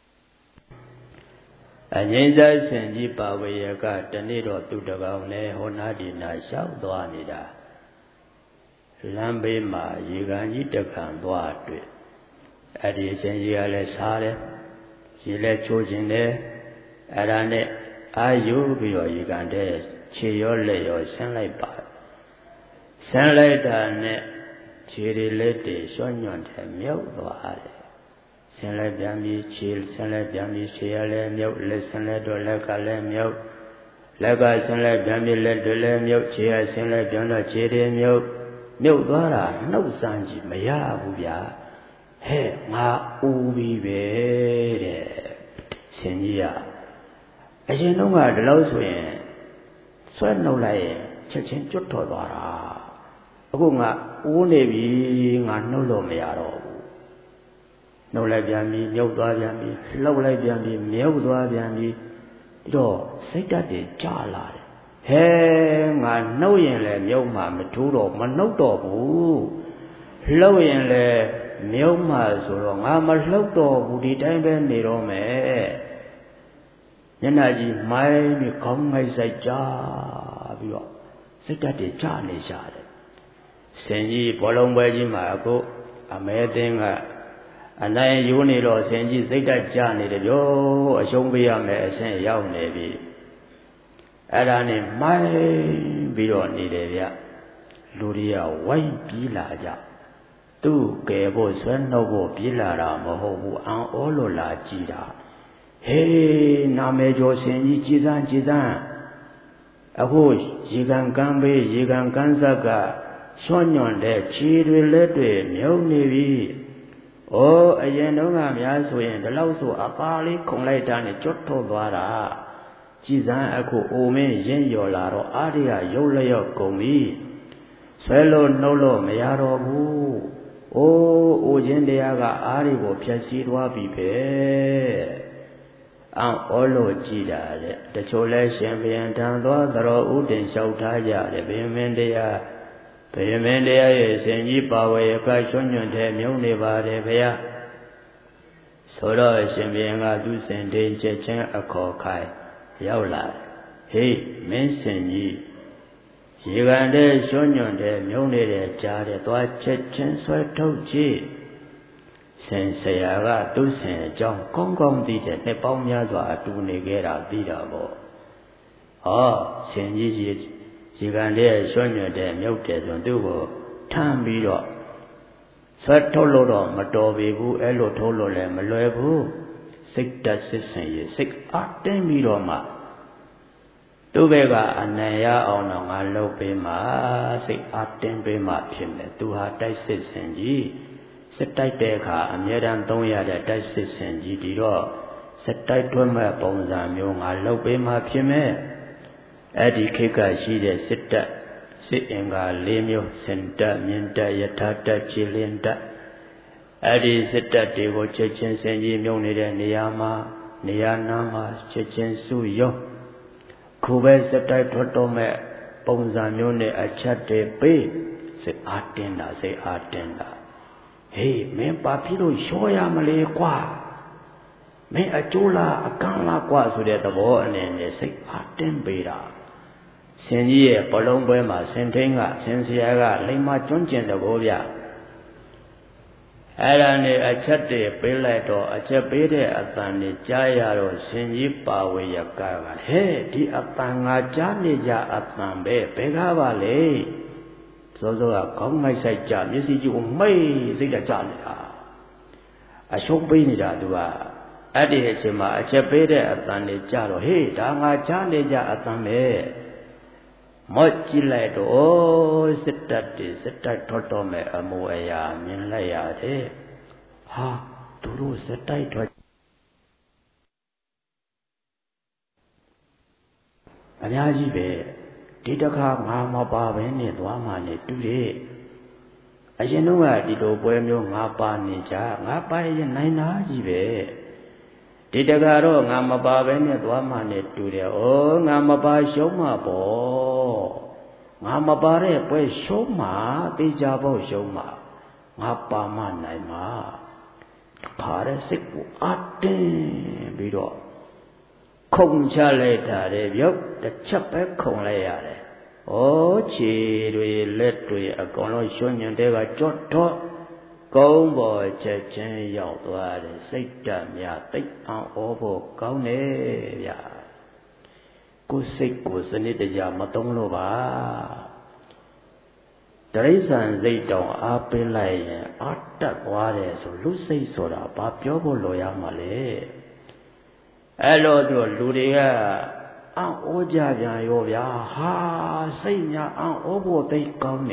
S1: အငြင်းစားဆင်ကြီးပါဝေယကတနေ့တော့သူတကောင်နဲ့ဟောနာဒီနာလျှောက်သွားနေတာလမ်းဘေးမှာရေကန်ကြီးတခံသွားတွေ့အဲ့ဒီအရှင်ကြီးကလည်းစားတယ်ရေလဲချိုးခြင်းတယ်အဲ့ဒါနဲ့အာယုပြီးတော့ရေကန်တဲ့ခြေရောလက်ရောဆင်းလိုက်ပါဆင်းလိုက်တာနဲ့ခြေတွေလက်တွေရွှညွန့်တယ်မြုပ်သွားတယ်ဆင်းလိုက်ပြန်ပြီးခြေဆင်းလိုက်ပြန်ပြီးခြေရလည်းမြုပ်လက်ဆင်းလိုက်တော့လက်ကလည်းမြုပ်လက်ကဆင်းလိုက်ပြန်ပြီးလက်တွေလည်းမြုပ်ခြေရဆင်းလိုက်ပြန်တော့ခြေတွေမြုပ်မြုပ်သွားတာနှုတ်ဆန်းကြည့်မရဘူးဗျာဟဲ့ငါဦးပြီးပဲတဲ့ရှင်ကြီးကအရင်တော့ကဒီလောက်ဆိုရင်ဆွဲနှုတ်လိုက်ရင်ချက်ချင်းကျွတ်ထွက်သွားတာအခုငါဦးနေပြီငါနှုတ်လို့မရတော့ဘူးနှုတ်လိုက်ပြန်ပြီးမြုပ်သွားပြန်ပြီးလှုပ်လိုက်ပြန်ပြီးမြုပ်သွားပြန်ပြီးဒီတော့စိတ်ဓာတ်တွေကြာလာတယ်ဟဲငါနှုတ်ရင်လည်းမြုပ်မှမထူးတော့မနှုတ်တော့ဘူးလှုပ်ရင်လည်းမြုပ်မှဆိုတော့ငါမလှုပ်တော့ဘူးဒီတိုင်းပဲနေတော့မယ်ညနာကြီးမိုင်းပြီးခေါင်းငိုက်ဆိုင်ကြပြီးတော့စိတ်ဓာတ်တွေကြာနေကြတယ်ဆင်ကြီးဘောလုံးပွဲကြီးမှာအခုအမဲသိန်းကအနိုင်ယူနေတော့ဆင်ကြီးစိတ်ဓာတ်ကြာနေတယ်ပြောအရှုံးပေးရမယ်အဆင့်ရောက်နေပြီအဲ့ဒါနဲ့မိုင်းပြီးတော့နေတယ်ဗျလူတွေကဝိုင်းပြီးလာကြသူ့ကယ်ဖို့ဆွဲနှုတ်ဖို့ပြေးလာတာမဟုတ်ဘူးအံ့ဩလို့လာကြည့်တာဟေးနာမည်ကျော်ရှင်ကြီးကြည်စမ်းကြည်စမ်းအခုရေကန်ကမ်းဘေးရေကန်ကမ်းဆက်ကရွှညွန့်တဲ့ခြေတွေလက်တွေမြုပ်နေပြီ။အိုးအရင်တုန်းကများဆိုရင်ဒီလောက်ဆိုအပါလေးခုံလိုက်တာနဲ့ကျွတ်ထုတ်သွားတာ။ကြည်စမ်းအခုအိုမင်းရင်းလျော်လာတော့အားရရုပ်လျော့ကုန်ပြီ။ဆွဲလို့နှုတ်လို့မရတော့ဘူး။အိုးအိုခြင်းတရားကအားရကိုဖြည့်ဆည်းသွားပြီပဲ။အံ့ဩလို့ကြည်တာလေတချို့လဲရှင်ဘုရင်တန်သွားသတော်ဥတင်လျှောက်ထားကြတယ်ဘုရင်မင်းတရားဘုရင်မင်းတရားရဲ့ရှင်ကြီးပါဝေကရွှွညွန့်တဲ့မြုံနေပါတယ်ဗျာဆိုတော့ရှင်ဘုရင်ကသူစင်တိန်ချက်ချင်းအခေါ်ခိုင်းရောက်လာဟေးမင်းရှင်ကြီးရေကန်တဲ့ရွှွညွန့်တဲ့မြုံနေတဲ့ကြားတဲ့သွားချက်ချင်းဆွဲထုတ်ကြည့် Sen Sayaga, two Sen, John, Kong Kong did it, Nepal Yazwa, two Negera, Bidabo. Oh, Sen Yiji, Zigande, Sonia, the Milkes on Dugo, Tam Bido. Sir Toloro, Matovibu, Elo Tolole, Maloebu, sick that sissing, sick art ten Bidoma. Tubega, Anaya on a lopema, sick art ten Bema, Pim, to her dices and ye. Setai Deka, American Donya, the dices and ye did all. Setai Toma, Bonzam, young, I lopema, Pime. Adi Kika, she the sitter. Sit in a lemio, senta, minta, yatata, chilinta. Adi sita, devo, chechen, senji, munida, niyama, niyanama, chechen, suyo. Kube sita, totome, ponza, mune, achate, be. Say, atenda, say, atenda. Hey, men papiro, shoya, male, qua. Men a chula, a kanla, qua, so that the war and they say, aten, beta. Senye, Palomba, Sentinga, Sensiaga, Lima Junction, the Govia. Arane, a chatte, Pilato, a chapede, a tani, Jayaro, Senyi Pawe Yakaga. Hey, the Atanga Janija at Sambe, Pegavale. So, a come my side jam, you see, you may see the Janita. A show Benida Dua. Adi Hechima, a chapede, a tani, Jaro, hey, Tanga Janija at Sambe. Mochilai to oh, sit that is, sit that totome, a moya, minlaya, eh? Ha, to do sit tight. Ayajibe, Titaka, Mamma Babini, Dwamani, today. As you know, I did Oboemio, Napa Nija, Napa, Nina Jibe. Titagaro, Namma Babini, Dwamani, today. Oh, Namma Ba Shoma, bo. Mamabare, pues Shoma, Dijabo Shoma, Mapama Naima, Parasiku Ate, Bido, Concha later, the yoke, the chapel conlayare. Oh, Chiri, Letri, a connotation, and they were Joto, Gombo, Chechen, Yautua, Satan, Ya, take on over Gone, Ya. Kusik kusani the Yamatong Lova. The reason they don't up in like art that water, so Lucy soda, Papiobo Loyamale. Hello, Luria, Aunt Oja, Yovia, ha, Sanya, Aunt Obo, they come.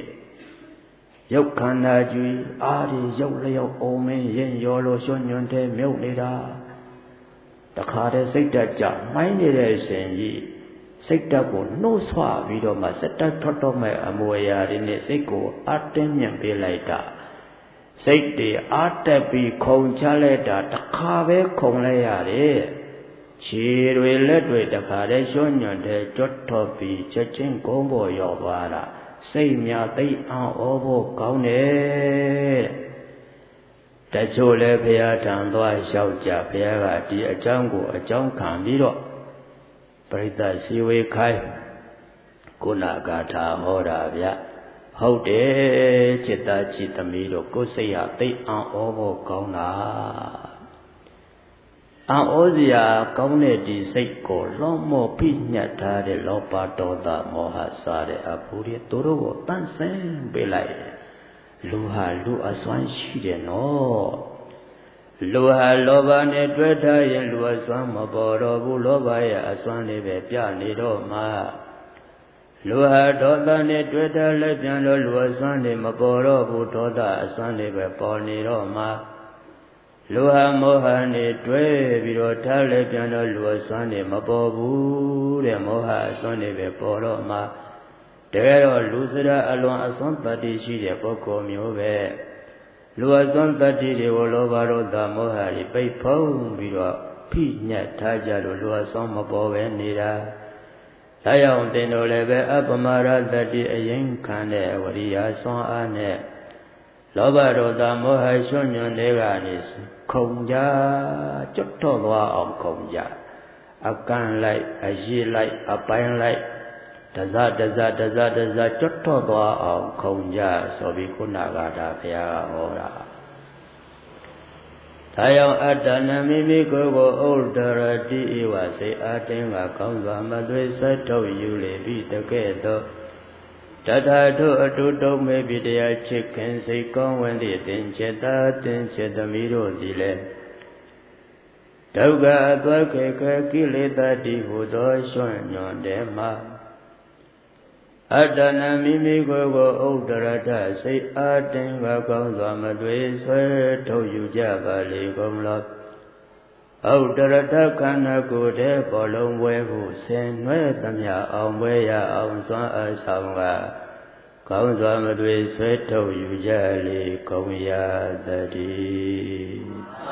S1: Yokana, Jui, Adi, Yokleo, Omen, Yen Yolo, Shonyonte, Milk Lida. The card is said that my nation ye. Said that no swap video must set that totome amoya in a seco, artemian be later. Said the art be conchaleta, the carve conlayare. She will let with the carnation and the jotopi, checking combo yovara. Say me a day on over gone. That's all Pia Tandua Shauja Pia, the Ajango, a John Cambiro. Prita Siwe Kai Kunagata Horavia. How dare Chita Chitamiro go say a day on over Gona. An Ozia Gone di Seiko, Lomo Pinata de Lopa Doda Mohasare Apuri Toro, Tansen Belay. Luha lu aswan shide no. Luha loba ne dweta ye lu aswan maboro bu loba ye aswan ne be pya ni do ma. Luha doda ne dweta le pyan lo lu aswan ne maboro bu doda aswan ne be po ni do ma. Luha moha ne dwe bi do tha le pyan lo lu aswan ne mapo bu de moha aswan ne be po do ma. There are Lucida alone as one that is she a poco move. Luazon that did a Wolovaro da Mohari, pay pong, Vido, Pina, Taja, Luazon above and Nida. Tayon de no leve Abamara that did a young cane, Waria son ane. Lovaro da Moha Shonyon Neganis, Konja, Chotova of Konja. A can like, a she like, a pine like. Daza daza daza daza chotto doa ao khong ja so bi kunagata phaya ga ho da ဒါကြောင့်အတ္တနမိမိကိုယ်ကိုဥဒ္ဒရတိဧဝစေအတင်းကကောင်းစွာမသွေဆွဲထုတ်ယူလေပြီးတကဲ့သို့တထာထုအတုတုံးမေပိတရားချစ်ခင်စိတ်ကောင်းဝင်သည့်တင်จิตသာတင်จิตသမီးတို့သည်လည်းဒုက္ခအသွက်ခေခေကိလေသာတိဟူသောရွှံ့ညွန်တဲ့မှာအတ္တနမိမိကိုယ်ကိုဥဒ္ဒရထစိတ်အားတင်းကကောင်းစွာမသွေဆွဲထုတ်ယူကြပါလေကုန်လောဥဒ္ဒရထခန္ဓာကိုယ်တဲ့ဘောလုံးပွဲဟုဆင်နွဲ့သမျှအောင်ပွဲရအောင်စွမ်းအားဆောင်ကကောင်းစွာမသွေဆွဲထုတ်ယူကြလေကုန်ရသတည်း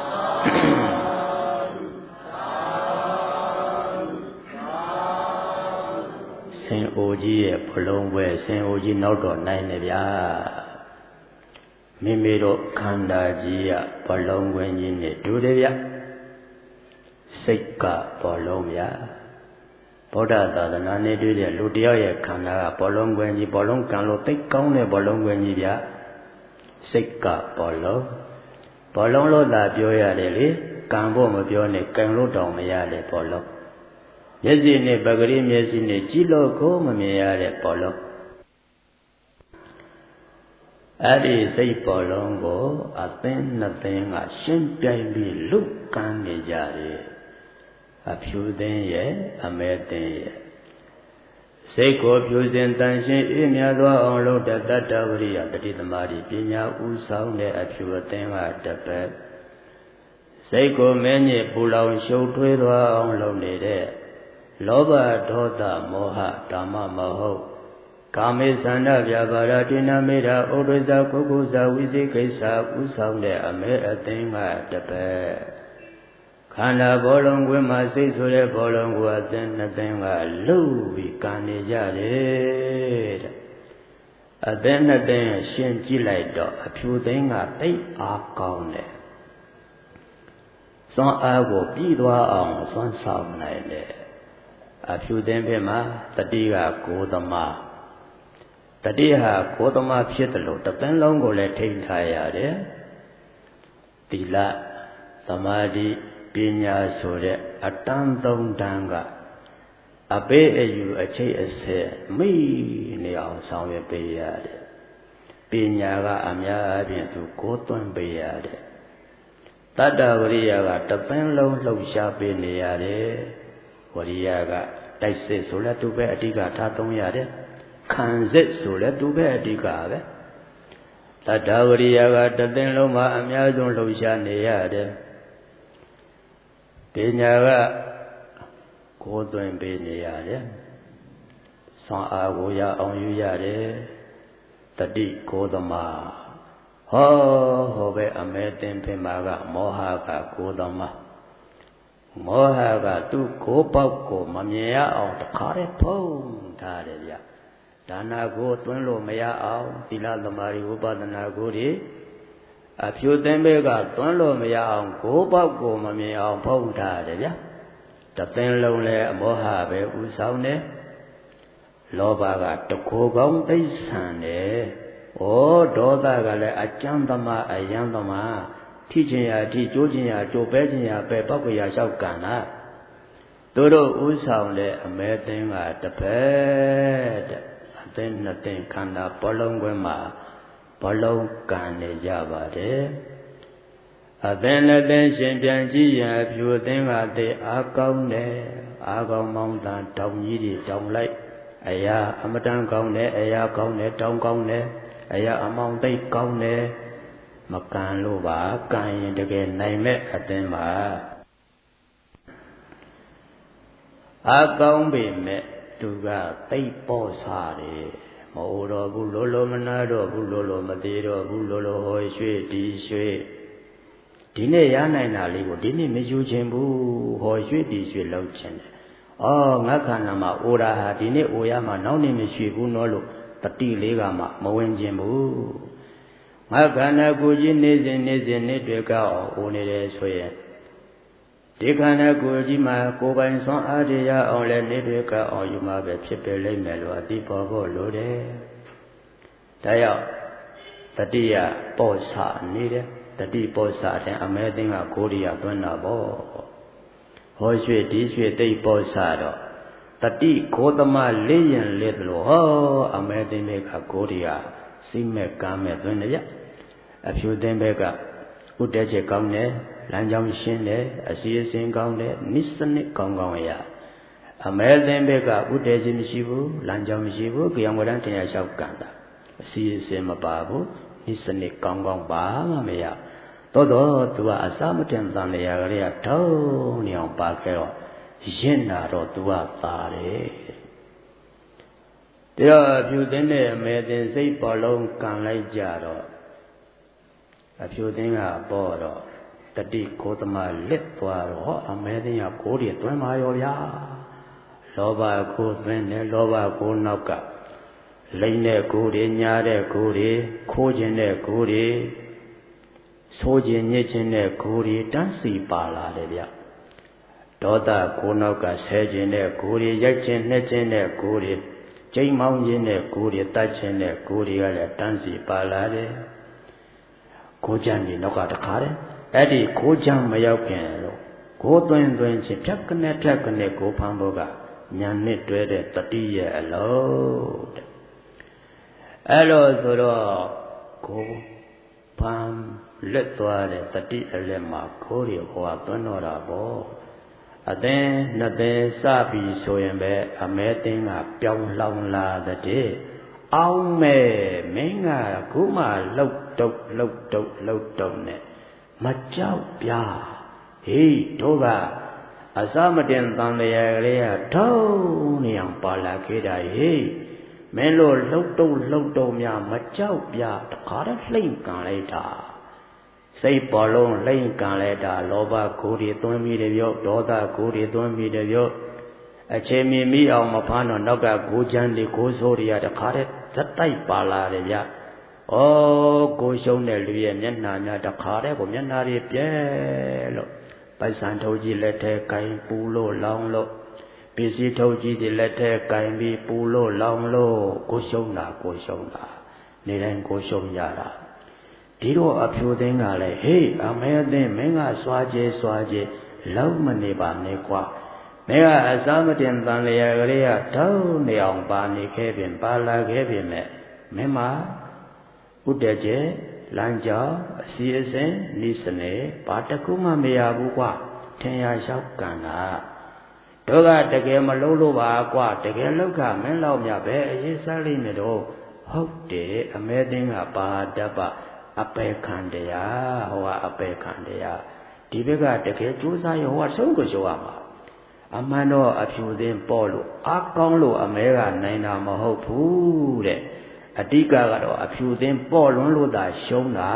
S1: ဆင်အိုကြီးရဲ့ဘလုံးပွဲဆင်အိုကြီးနောက်တော့နိုင်နေဗျာမိမိတို့ခန္ဓာကြီးကဘလုံးခွင်းကြီးနဲ့တူတယ်ဗျစိတ်ကဘောလုံးဗျာဗုဒ္ဓသာသနာနဲ့တွေ့တဲ့လူတယောက်ရဲ့ခန္ဓာကဘောလုံးခွင်းကြီးဘောလုံးကံလို့သိကောင်းတဲ့ဘောလုံးခွင်းကြီးဗျာစိတ်ကဘောလုံးဘောလုံးလို့သာပြောရတယ်လေကံဖို့မပြောနဲ့ကံလို့တောင်မရတဲ့ဘောလုံးမျက်စိနဲ့ပဂရိမျက်စိနဲ့ကြည့်လို့ကိုမမြင်ရတဲ့ဘောလုံးအဲ့ဒီစိတ်ဘောလုံးကိုအသင်းနှစ်သင်းကရှင်းပြိုင်ပြီးလုကမ်းနေကြတယ်အဖြူသင်းရဲ့အမဲသင်းရဲ့စိတ်ကိုဖြူစင်တန်ရှင်းအေးမြသောအောင်လို့တတ္တဝရိယတတိသမารိပညာဥဆောင်တဲ့အဖြူအသင်းကတပတ်စိတ်ကိုမဲညစ်ပူလောင်ရှုပ်ထွေးသွားအောင်လုပ်နေတဲ့လောဘဒေါသမောဟဓမ္မမဟုတ်ကာမေသန္တဗျာပါဒတိနာမေဓာဩဒိသကုက္ကုဇဝိသိကိစ္စဥဆောင်တဲ့အမဲအသင်းကတပတ်ခန္ဓာဘောလုံးကွင်းမှာစိတ်ဆိုတဲ့ဘောလုံးကိုအသင်းနှစ်သင်းကလှုပ်ပြီးကန်နေကြတယ်တဲ့အသင်းနှစ်သင်းရှင်းကြည့်လိုက်တော့အဖြူသင်းကသိအားကောင်းတယ်စွမ်းအားကိုပြီးသွားအောင်စွမ်းဆောင်နိုင်တယ်အဖြူသင်းဘက်မှာတတိကကိုယ်သမားတတိဟာကိုယ်သမားဖြစ်တယ်လို့တသင်းလုံးကိုလည်းထိန်းထားရတယ်သီလသမာဓိပညာဆိုတဲ့အတန်းသုံးတန်းကအပေအယူအချိတ်အဆက်မိနေအောင်ဆောင်ရွက်ပေးရတယ်ပညာကအများအားဖြင့်သူကိုယ်သွင်းပေးရတယ်တတ္တဝရိယကတသင်းလုံးလှုပ်ရှားပေးနေရတယ်ဝရိယကတိုက်စစ်ဆိုလဲသူပဲအဓိကထားသုံးရတယ်ခံစစ်ဆိုလဲသူပဲအဓိကပဲတတ္တဝရိယကတသင်းလုံးမှာအများဆုံးလှုပ်ရှားနေရတယ်ပညာကကိုယ်သွင်းပေးနေရတယ်ဆွမ်းအားကိုရအောင်ယူရတယ်တတိကိုယ်သမားဟောဟောပဲအမဲတင်ဖင်မာကမောဟကကိုယ်သမားမောဟကသူ့ကိုယ်ပေါက်ကိုမမြင်ရအောင်တခါတည်းဖုံးထားတယ်ဗျဒါနာကိုသွင်းလို့မရအောင်သီလသမာဓိဥပဒနာကိုဒီအဖြူသင်းဘက်ကသွန်းလို့မရအောင်ကိုယ်ပေါက်ကိုမမြင်အောင်ဖုံးထားတယ်ဗျတသင်းလုံးလဲအမောဟပဲဥဆောင်တယ်လောဘကတကိုယ်ကောင်းသိဆန်တယ်ဩဒေါသကလည်းအကျမ်းသမားအယံသမားထိခြင်းရာထိကျိုးခြင်းရာကျိုးပဲခြင်းရာပဲပောက်ကရာလျှောက်ကံလားသူတို့ဥဆောင်တဲ့အမဲသင်းကတပည့်တဲ့အသင်းနှစ်သင်းခန္ဓာဘောလုံးကွင်းမှာဘောလုံးကန်နေကြပါတယ်အသင်းနှစ်သင်းရှင်ပြန်ကြည့်ရင်အဖြူအသင်းကသိအားကောင်းတယ်အားကောင်းမောင်းတန်တောင်ကြီးတွေတောင်လိုက်အရာအမတန်ကောင်းတယ်အရာကောင်းတယ်တောင်ကောင်းတယ်အရာအမောင်သိကောင်းတယ်မကန်လို့ပါကန်ရင်တကယ်နိုင်မဲ့အသင်းပါအားကောင်းပေမဲ့သူကသိပေါ်စားတယ်မဟုတ်တော့ဘူးလိုလိုမနာတော့ဘူးလိုလိုမသေးတော့ဘူးလိုလိုဟောရွှေ့ဒီရွှေ့ဒီနေ့ရနိုင်တာလေးကိုဒီနေ့မယူခြင်းဘူးဟောရွှေ့ဒီရွှေ့လောက်ခြင်းတယ်အော်ငါခန္ဓာမှာအိုရာဟာဒီနေ့အိုရမှာနောက်နေ့မရှိဘူးနော်လို့တတိလေးကမှမဝင်ခြင်းဘူးငါခန္ဓာကိုယ်ကြီးနေစဉ်နေစဉ်နေ့တွေကောက်အောင်အိုနေတယ်ဆိုရင်ဒီခန္ဓာကိုယ်ကြီးမှာကိုယ်ပိုင်စွမ်းအားတွေရအောင်လဲနေ့တွေကောက်အောင်ယူမှာပဲဖြစ်ပေလိမ့်မယ်လို့အတိပေါ်ဖို့လိုတယ်ဒါကြောင့်တတိယပေါ့ဆနေတယ်တတိပေါ်စားတဲ့အမဲသိန်းကကိုရိယာသွန်းတာပေါ့ဟောရွှေဒီရွှေတိတ်ပေါ်စားတော့တတိကိုသမလေးရင်လေးသလိုဟောအမဲသိန်းဘက်ကကိုရိယာစိမဲ့ကမ်းမဲ့သွန်းတယ်ဗျအဖြူသိန်းဘက်ကဥတ္တချက်ကောင်းတယ်လမ်းကြောင်းရှင်းတယ်အစီအစဉ်ကောင်းတယ်နိစ္စနစ်ကောင်းကောင်းရအမဲသိန်းဘက်ကဥတ္တချက်မရှိဘူးလမ်းကြောင်းမရှိဘူးကြောင်ဝရန်တရားလျှောက်ကံတာအစီအစဉ်မပါဘူးနိစ္စနစ်ကောင်းကောင်းပါမှမရသောတော့သူကအစမတင်တန်လျာကလေးကထုံးနေအောင်ပါခဲ့တော့ရင့်လာတော့သူကသာတယ်ဒါတော့အဖြူသိန်းနဲ့အမဲသိန်းစိတ်ပေါ်လုံးကန်လိုက်ကြတော့အဖြူသိန်းကပေါ်တော့တတိကိုသမလက်သွားတော့ဟောအမဲသိန်းကကိုယ်တည်းတွန်းมาရောဗျာလောဘကိုသွင်းတယ်လောဘကိုနောက်ကလိမ့်တဲ့ကိုယ်တွေညားတဲ့ကိုယ်တွေခိုးခြင်းတဲ့ကိုယ်တွေဆိုးခြင်းညစ်ခြင်းတဲ့ကိုယ်တွေတန်းစီပါလာတယ်ဗျဒေါသကိုနောက်ကဆဲခြင်းတဲ့ကိုယ်တွေရိုက်ခြင်းနှက်ခြင်းတဲ့ကိုယ်တွေကျိမ်းမောင်းခြင်းတဲ့ကိုယ်တွေတတ်ခြင်းတဲ့ကိုယ်တွေကလည်းတန်းစီပါလာတယ်ကိုကြံဒီနောက်ကတခါတယ်အဲ့ဒီကိုကြံမရောက်ခင်လို့ကိုသွင်းသွင်းချင်းဖြတ်ကနေဖြတ်ကနေကိုဖမ်းဖို့ကညာနှစ်တွဲတဲ့တတိရဲ့အလုံးတဲ့အဲ့လိုဆိုတော့ကိုဖမ်းလက်သွားတဲ့တတိအလက်မှာကိုရီဟောသွန်းတော့တာပေါ့အသင်းနှစ်သင်းစပြီဆိုရင်ပဲအမဲသင်းကပြောင်းလောင်လာတဲ့အောင်မဲ့မင်းကခုမှလှုပ်တုတ်လှုပ်တုတ်လှုပ်တုတ်နဲ့မကြောက်ပြဟေးတို့ကအစမတင်တန်တရားကလေးကထုံးနေအောင်ပါလာခဲ့တာဟေးမင်းတို့လှုပ်တုတ်လှုပ်တုတ်များမကြောက်ပြတခါတည်းလှိမ့်ကန်လိုက်တာစိတ်ပေါ်လုံးလှိမ့်ကန်လိုက်တာလောဘကိုယ်တွေသွင်းပြီးတယ်ပြောဒေါသကိုယ်တွေသွင်းပြီးတယ်ပြောအချိန်မီမိအောင်မဖမ်းတော့နောက်ကကိုချမ်းတွေကိုဆိုးတွေကတခါတည်းဇက်တိုက်ပါလာတယ်ဗျဩကိုရှုံးတဲ့လူရဲ့မျက်နှာများတခါတည်းကိုမျက်နှာတွေပြဲလို့ပိုက်ဆံထုတ်ကြီးလက်ထဲကင်ပူလို့လောင်းလို့ပစ္စည်းထုတ်ကြီးတွေလက်ထဲကင်ပြီးပူလို့လောင်းလို့ကိုရှုံးတာကိုရှုံးတာနေတိုင်းကိုရှုံးရတာဒီတော့အဖြူသိန်းကလည်းဟေးအမဲသိန်းမင်းကစွာကျေစွာကျေလောက်မနေပါနဲ့ကွာမင်းကအစမတင်တန်လျာကလေးကတောင်းနေအောင်ပါနေခဲ့ပြင်ပါလာခဲ့ပြင်မဲ့မင်းမဥတ္တကျေလမ်းကြောင်းအစီအစဉ်နိစနေဘာတကူမှမရဘူးကွာထင်ရလျှောက်ကံတာတို့ကတကယ်မလုံးလို့ပါကွာတကယ်လောက်ကမင်းလောက်မြပဲအရေးစားလိမ့်မယ်တော့ဟုတ်တယ်အမဲသိန်းကပါတပအပေခံတရားဟောကအပေခံတရားဒီဘက်ကတကယ်ကြိုးစားရဟောဆုံးကိုရှောရမှာအမှန်တော့အဖြူသိန်းပေါ်လို့အကောင်းလို့အမဲကနိုင်တာမဟုတ်ဘူးတဲ့အတိကကတော့အဖြူသိန်းပေါ်လွန်းလို့သာရှုံးတာ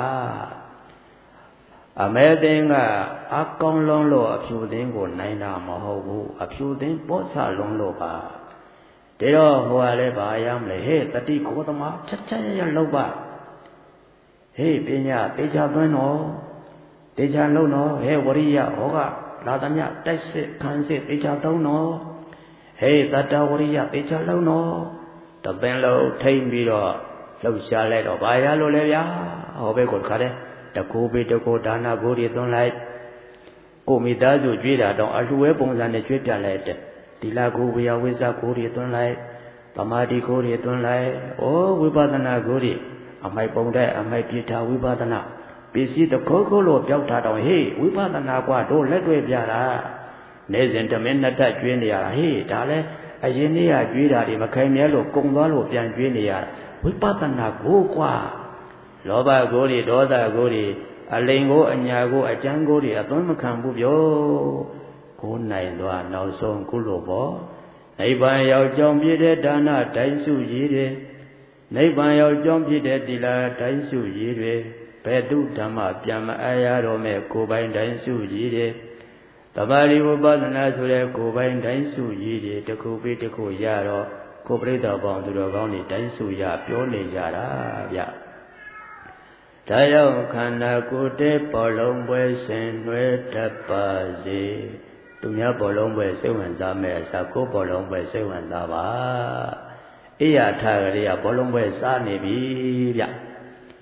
S1: အမဲသိန်းကအကောင်းလုံးလို့အဖြူသိန်းကိုနိုင်တာမဟုတ်ဘူးအဖြူသိန်းပေါ်ဆလွန်းလို့ပါဒါတော့ဟိုကလည်းဘာရမလဲဟဲ့တတိကိုသမားချက်ချက်ရရလောက်ပါဟေးပညာတေချာသွင်းတော့တေချာလုံးတော့ဟဲ့ဝရိယဟောကလာသမျှတိုက်စစ်ခံစစ်တေချာသုံးတော့ဟေးတတဝရိယတေချာလုံးတော့တပင်လုံးထိမ့်ပြီးတော့လှုပ်ရှားလိုက်တော့ဘာရလို့လဲဗျာဟောဘဲကိုခါတဲ့တကူပေးတကူဒါနာကိုတွေသွန်းလိုက်ကိုမိသားစုကြွေးတာတော့အလှဝဲပုံစံနဲ့ကြွေးပြလိုက်တဲ့ဒီလာကိုဝေယဝိဇ္ဇကိုတွေသွန်းလိုက်သမာဓိကိုတွေသွန်းလိုက်ဩဝိပဿနာကိုတွေအမိုက်ပုံတဲ့အမိုက်ပြထားဝိပဿနာပစ္စည်းတခိုးခိုးလို့ပြောက်ထားတော့ဟေးဝိပဿနာကွာတို့လက်တွေ့ပြတာနေစဉ်တမင်းနှစ်တက်ကျွေးနေရတာဟေးဒါလဲအရင်နေ့ကကျွေးတာဒီမခိုင်မြဲလို့ကုံသွားလို့ပြန်ကျွေးနေရတာဝိပဿနာကိုကွာလောဘကိုတွေဒေါသကိုတွေအလိန်ကိုအညာကိုအကျမ်းကိုတွေအသွင်းမခံဘူးပြောကိုနိုင်သွားနောက်ဆုံးကုလို့ပေါ့နိဗ္ဗာန်ရောက်ကြောင်းပြည့်တဲ့ဒါနတိုင်းစုရည်တွေနိဗ္ဗာန်ရောက်ကြောင်းပြည့်တဲ့တိလာတိုင်းစုရည်တွေဘယ်သူဓမ္မပြန်မအားရတော့မဲ့ကိုယ်ပိုင်တိုင်းစုရည်တွေတပါဠိဝပဒနာဆိုတဲ့ကိုယ်ပိုင်တိုင်းစုရည်တွေတစ်ခုပြီးတစ်ခုရတော့ကိုပြိတ္တပေါင်းသူတော်ကောင်းတွေတိုင်းစုရပြောနေကြတာဗျဒါကြောင့်ခန္ဓာကိုယ်တည်းပေါ်လုံးပွဲဆင်နွယ်တတ်ပါစေသူများပေါ်လုံးပွဲစိတ်ဝင်စားမဲ့အစားကိုယ်ပေါ်လုံးပွဲစိတ်ဝင်စားပါအိယာထကလေးကဘောလုံးပွဲစားနေပြီဗျ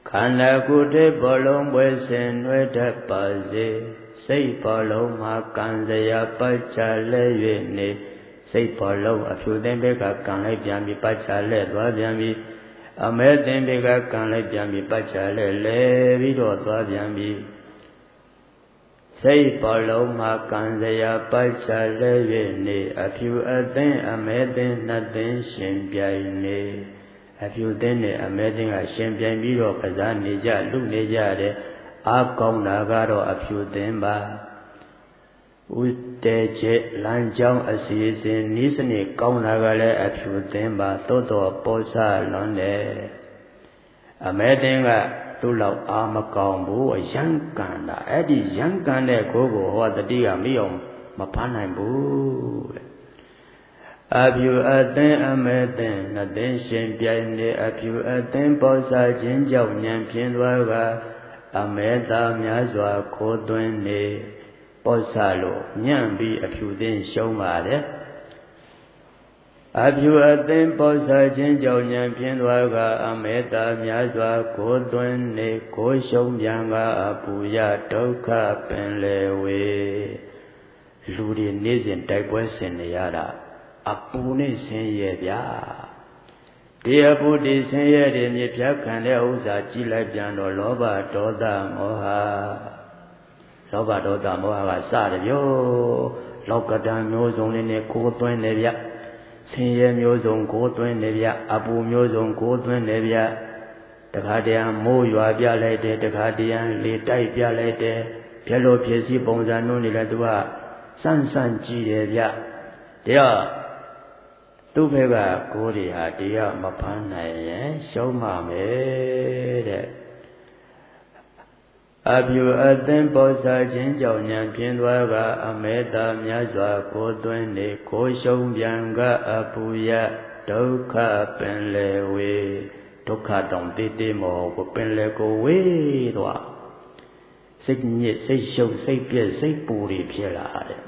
S1: ခန္ဓာကိုယ်တည်းဘောလုံးပွဲဆင်နွယ်တတ်ပါစေစိတ်ဘောလုံးမှာကံစရာပတ်ချလဲ၍နေစိတ်ဘောလုံးအဖြူသိမ့်ဘက်ကကံလိုက်ပြန်ပြီးပတ်ချလဲသွားပြန်ပြီးအမဲသိမ့်ဘက်ကကံလိုက်ပြန်ပြီးပတ်ချလဲလဲပြီးတော့သွားပြန်ပြီးစိတ်ဘောလုံးမှာကံစရာပတ်ချလဲ၍နေအဖြူအသိမ့်အမဲသိမ့်နှစ်သိမ့်ရှင်ပြိုင်နေအဖြူသိမ့်နဲ့အမဲသိမ့်ကရှင်ပြိုင်ပြီးတော့ကစားနေကြလူနေကြတယ်အာကောင်းတာကတော့အဖြူသိမ့်ပါဥတေချက်လမ်းကြောင်းအစီအစဉ်ဤစနစ်ကောင်းတာကလည်းအဖြူသိမ့်ပါသို့တော်ပေါ်ဆလွန်တယ်အမဲသိမ့်ကသူ့လောက်အာမကောင်းဘူးရံကန်တာအဲ့ဒီရံကန်တဲ့ကိုယ်ကိုဟောတတိကမိအောင်မဖမ်းနိုင်ဘူးတဲ့အဖြူအသင်းအမဲသင်းနှစ်သိန်းရှင်ပြိုင်နေအဖြူအသင်းပေါ်ဆခြင်းကြောင့်ဉာဏ်ဖြင့်သွားကအမဲသာများစွာခိုးသွင်းနေပေါ်ဆလို့ညံ့ပြီးအဖြူသိန်းရှုံးပါတယ်အဖြူအသင်းပေါ်ဆခြင်းကြောင့်ဉာဏ်ဖြင့်သွားကအမဲသာများစွာခိုးသွင်းနေကိုရှုံးပြန်ကအပူရဒုက္ခပင်လေဝေလူတွေနေ့စဉ်တိုက်ပွဲဆင်နေရတာအပူနဲ့ဆင်းရဲဗျာဒီအပူဒီဆင်းရဲတွေမြစ်ဖြတ်ခံတဲ့ဥစ္စာကြည့်လိုက်ပြန်တော့လောဘဒေါသမောဟလောဘဒေါသမောဟကစတယ်ဗျလောကဓာတ်မျိုးစုံလေးနဲ့ကိုယ်သွင်းနေဗျဆင်းရဲမျိုးစုံကိုယ်သွင်းနေဗျအပူမျိုးစုံကိုယ်သွင်းနေဗျတခါတည်းမိုးရွာပြလိုက်တယ်တခါတည်းလေတိုက်ပြလိုက်တယ်ပြက်လို့ဖြစ်စီပုံစံမျိုးနေလဲသူကစမ်းစမ်းကြည့်တယ်ဗျတရားသူ့ဘက်ကကိုယ်တွေဟာတရားမဖမ်းနိုင်ရင်ရှုံးမှာမယ်တဲ့အဖြူအသင်းပေါ်ဆခြင်းကြောင့်ဉာဏ်ဖြင့်သွားကအမဲသာများစွာကိုယ်သွင်းနေကိုယ်ရှုံးပြန်ကအပူရဒုက္ခပင်လေဝေဒုက္ခတောင်တေးတေးမောကိုပင်လေကိုဝေးသွားစိတ်ညစ်စိတ်ရှုပ်စိတ်ပြည့်စိတ်ပူတွေဖြစ်လာတယ်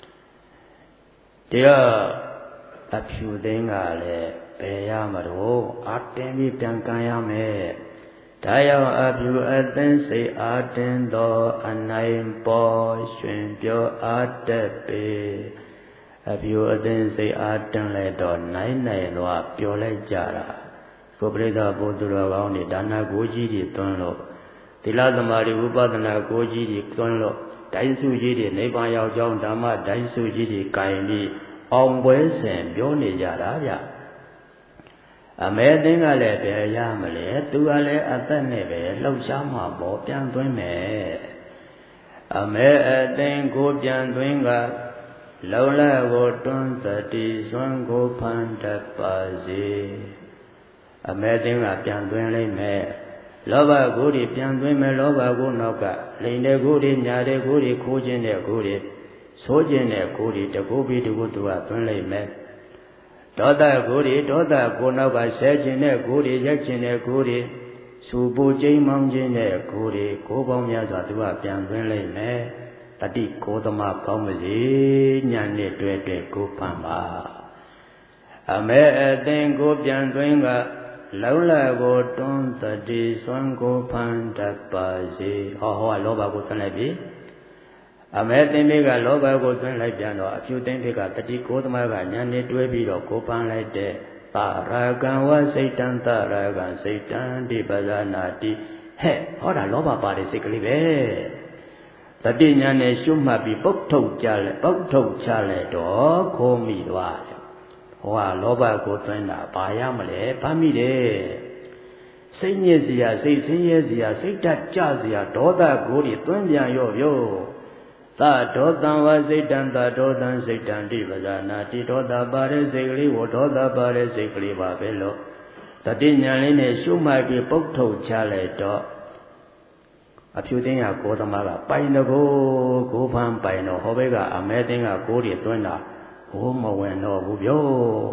S1: တရားအဖြူသိန်းကလည်းဘယ်ရမလို့အာတင်ပြီးပြန်ကန်ရမယ်ဒါကြောင့်အဖြူအသင်းစိတ်အာတင်သောအနိုင်ပေါ်ရှင်ပြောအာတက်ပေအဖြူအသင်းစိတ်အာတင်လိုက်တော့နိုင်နိုင်တော့ပြောလိုက်ကြတာကိုပရိသတ်ဘုသူတော်ကောင်းတွေဒါနကိုကြီးတွေသွန်းလို့သီလသမာဓိဥပဒနာကိုကြီးတွေသွန်းလို့ဒိုင်းစုကြီးတွေနိဗ္ဗာန်ရောက်ကြောင်းဓမ္မဒိုင်းစုကြီးတွေကြင်ပြီးအောင်ပွဲစဉ်ပြောနေကြတာဗျအမဲသိန်းကလည်းဘယ်ရမလဲသူကလည်းအသက်နဲ့ပဲလှုပ်ရှားမှာပေါ့ပြန်သွင်းမယ်အမဲအသိန်းကိုပြန်သွင်းကလုံလကိုတွန်းသတိစွမ်းကိုဖန်တတ်ပါစေအမဲသိန်းကပြန်သွင်းလိုက်မယ်လောဘကိုယ်တွေပြန်သွင်းမယ်လောဘကိုနောက်ကလိန်တဲ့ကိုယ်တွေညာတဲ့ကိုယ်တွေခိုးခြင်းတဲ့ကိုယ်တွေဆိုးခြင်းတဲ့ကိုယ်တွေတကူပြီးတကူသူကသွင်းလိုက်မယ်ဒေါသကိုယ်တွေဒေါသကိုနောက်ကဆဲခြင်းတဲ့ကိုယ်တွေရက်ခြင်းတဲ့ကိုယ်တွေစူပူကျိမ်းမောင်းခြင်းတဲ့ကိုယ်တွေကိုယ်ပေါင်းများစွာသူကပြန်သွင်းလိုက်မယ်တတိကိုယ်သမားကောင်းပါစေညာနဲ့တွေ့တွေ့ကိုဖန်ပါအမဲအသိင်ကိုပြန်သွင်းကလုံလကိုတွန်းတတိစွမ်းကိုဖန်တတ်ပါစေဟောဟောလောဘကိုသွင်းလိုက်ပြီအမဲသိမ့်မိကလောဘကိုသွင်းလိုက်ပြန်တော့အဖြူသိမ့်မိကတတိကိုသမားကညာနေတွဲပြီးတော့ကိုပန်းလိုက်တဲ့တာရာကံဝစိတ်တံတာရာကံစိတ်တံဒီပဇာနာတိဟဲ့ဟောတာလောဘပါတဲ့စိတ်ကလေးပဲတတိညာနေရှုမှတ်ပြီးပုတ်ထုတ်ကြလဲပုတ်ထုတ်ချလဲတော့ခိုးမိသွားတယ်ဟောဟာလောဘကိုသွင်းတာဘာရမလဲဖမ်းမိတယ်စိတ်ညစ်စရာစိတ်ဆင်းရဲစရာစိတ်ဓာတ်ကြစရာဒေါသကိုတွေသွင်းပြန်ရော့ရော့သာဒေါသံဝစိတ်တံသာဒေါသံစိတ်တံတိပဇာနာတိဒေါသပါတဲ့စိတ်ကလေးကိုဒေါသပါတဲ့စိတ်ကလေးပါပဲလို့တတိညာလေးနဲ့ရှုမှတ်ပြီးပုတ်ထုတ်ချလိုက်တော့အဖြူသိန်းကကိုသမားကပိုင်တကိုကိုဖန်ပိုင်တော့ဟောဘဲကအမဲသိန်းကကိုတွေသွင်းတာဟိုမဝင်တော့ဘူးပြော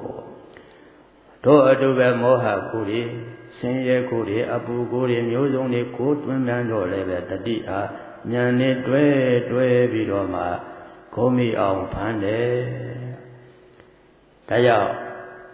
S1: တို့အတူပဲမောဟကိုတွေဆင်းရဲကိုတွေအပူကိုတွေမျိုးစုံတွေကိုတွင်းပြန်တော့လည်းပဲတတိအားဉာဏ်နဲ့တွဲတွဲပြီးတော့မှကိုမိအောင်ဖန်တယ်ဒါကြောင့်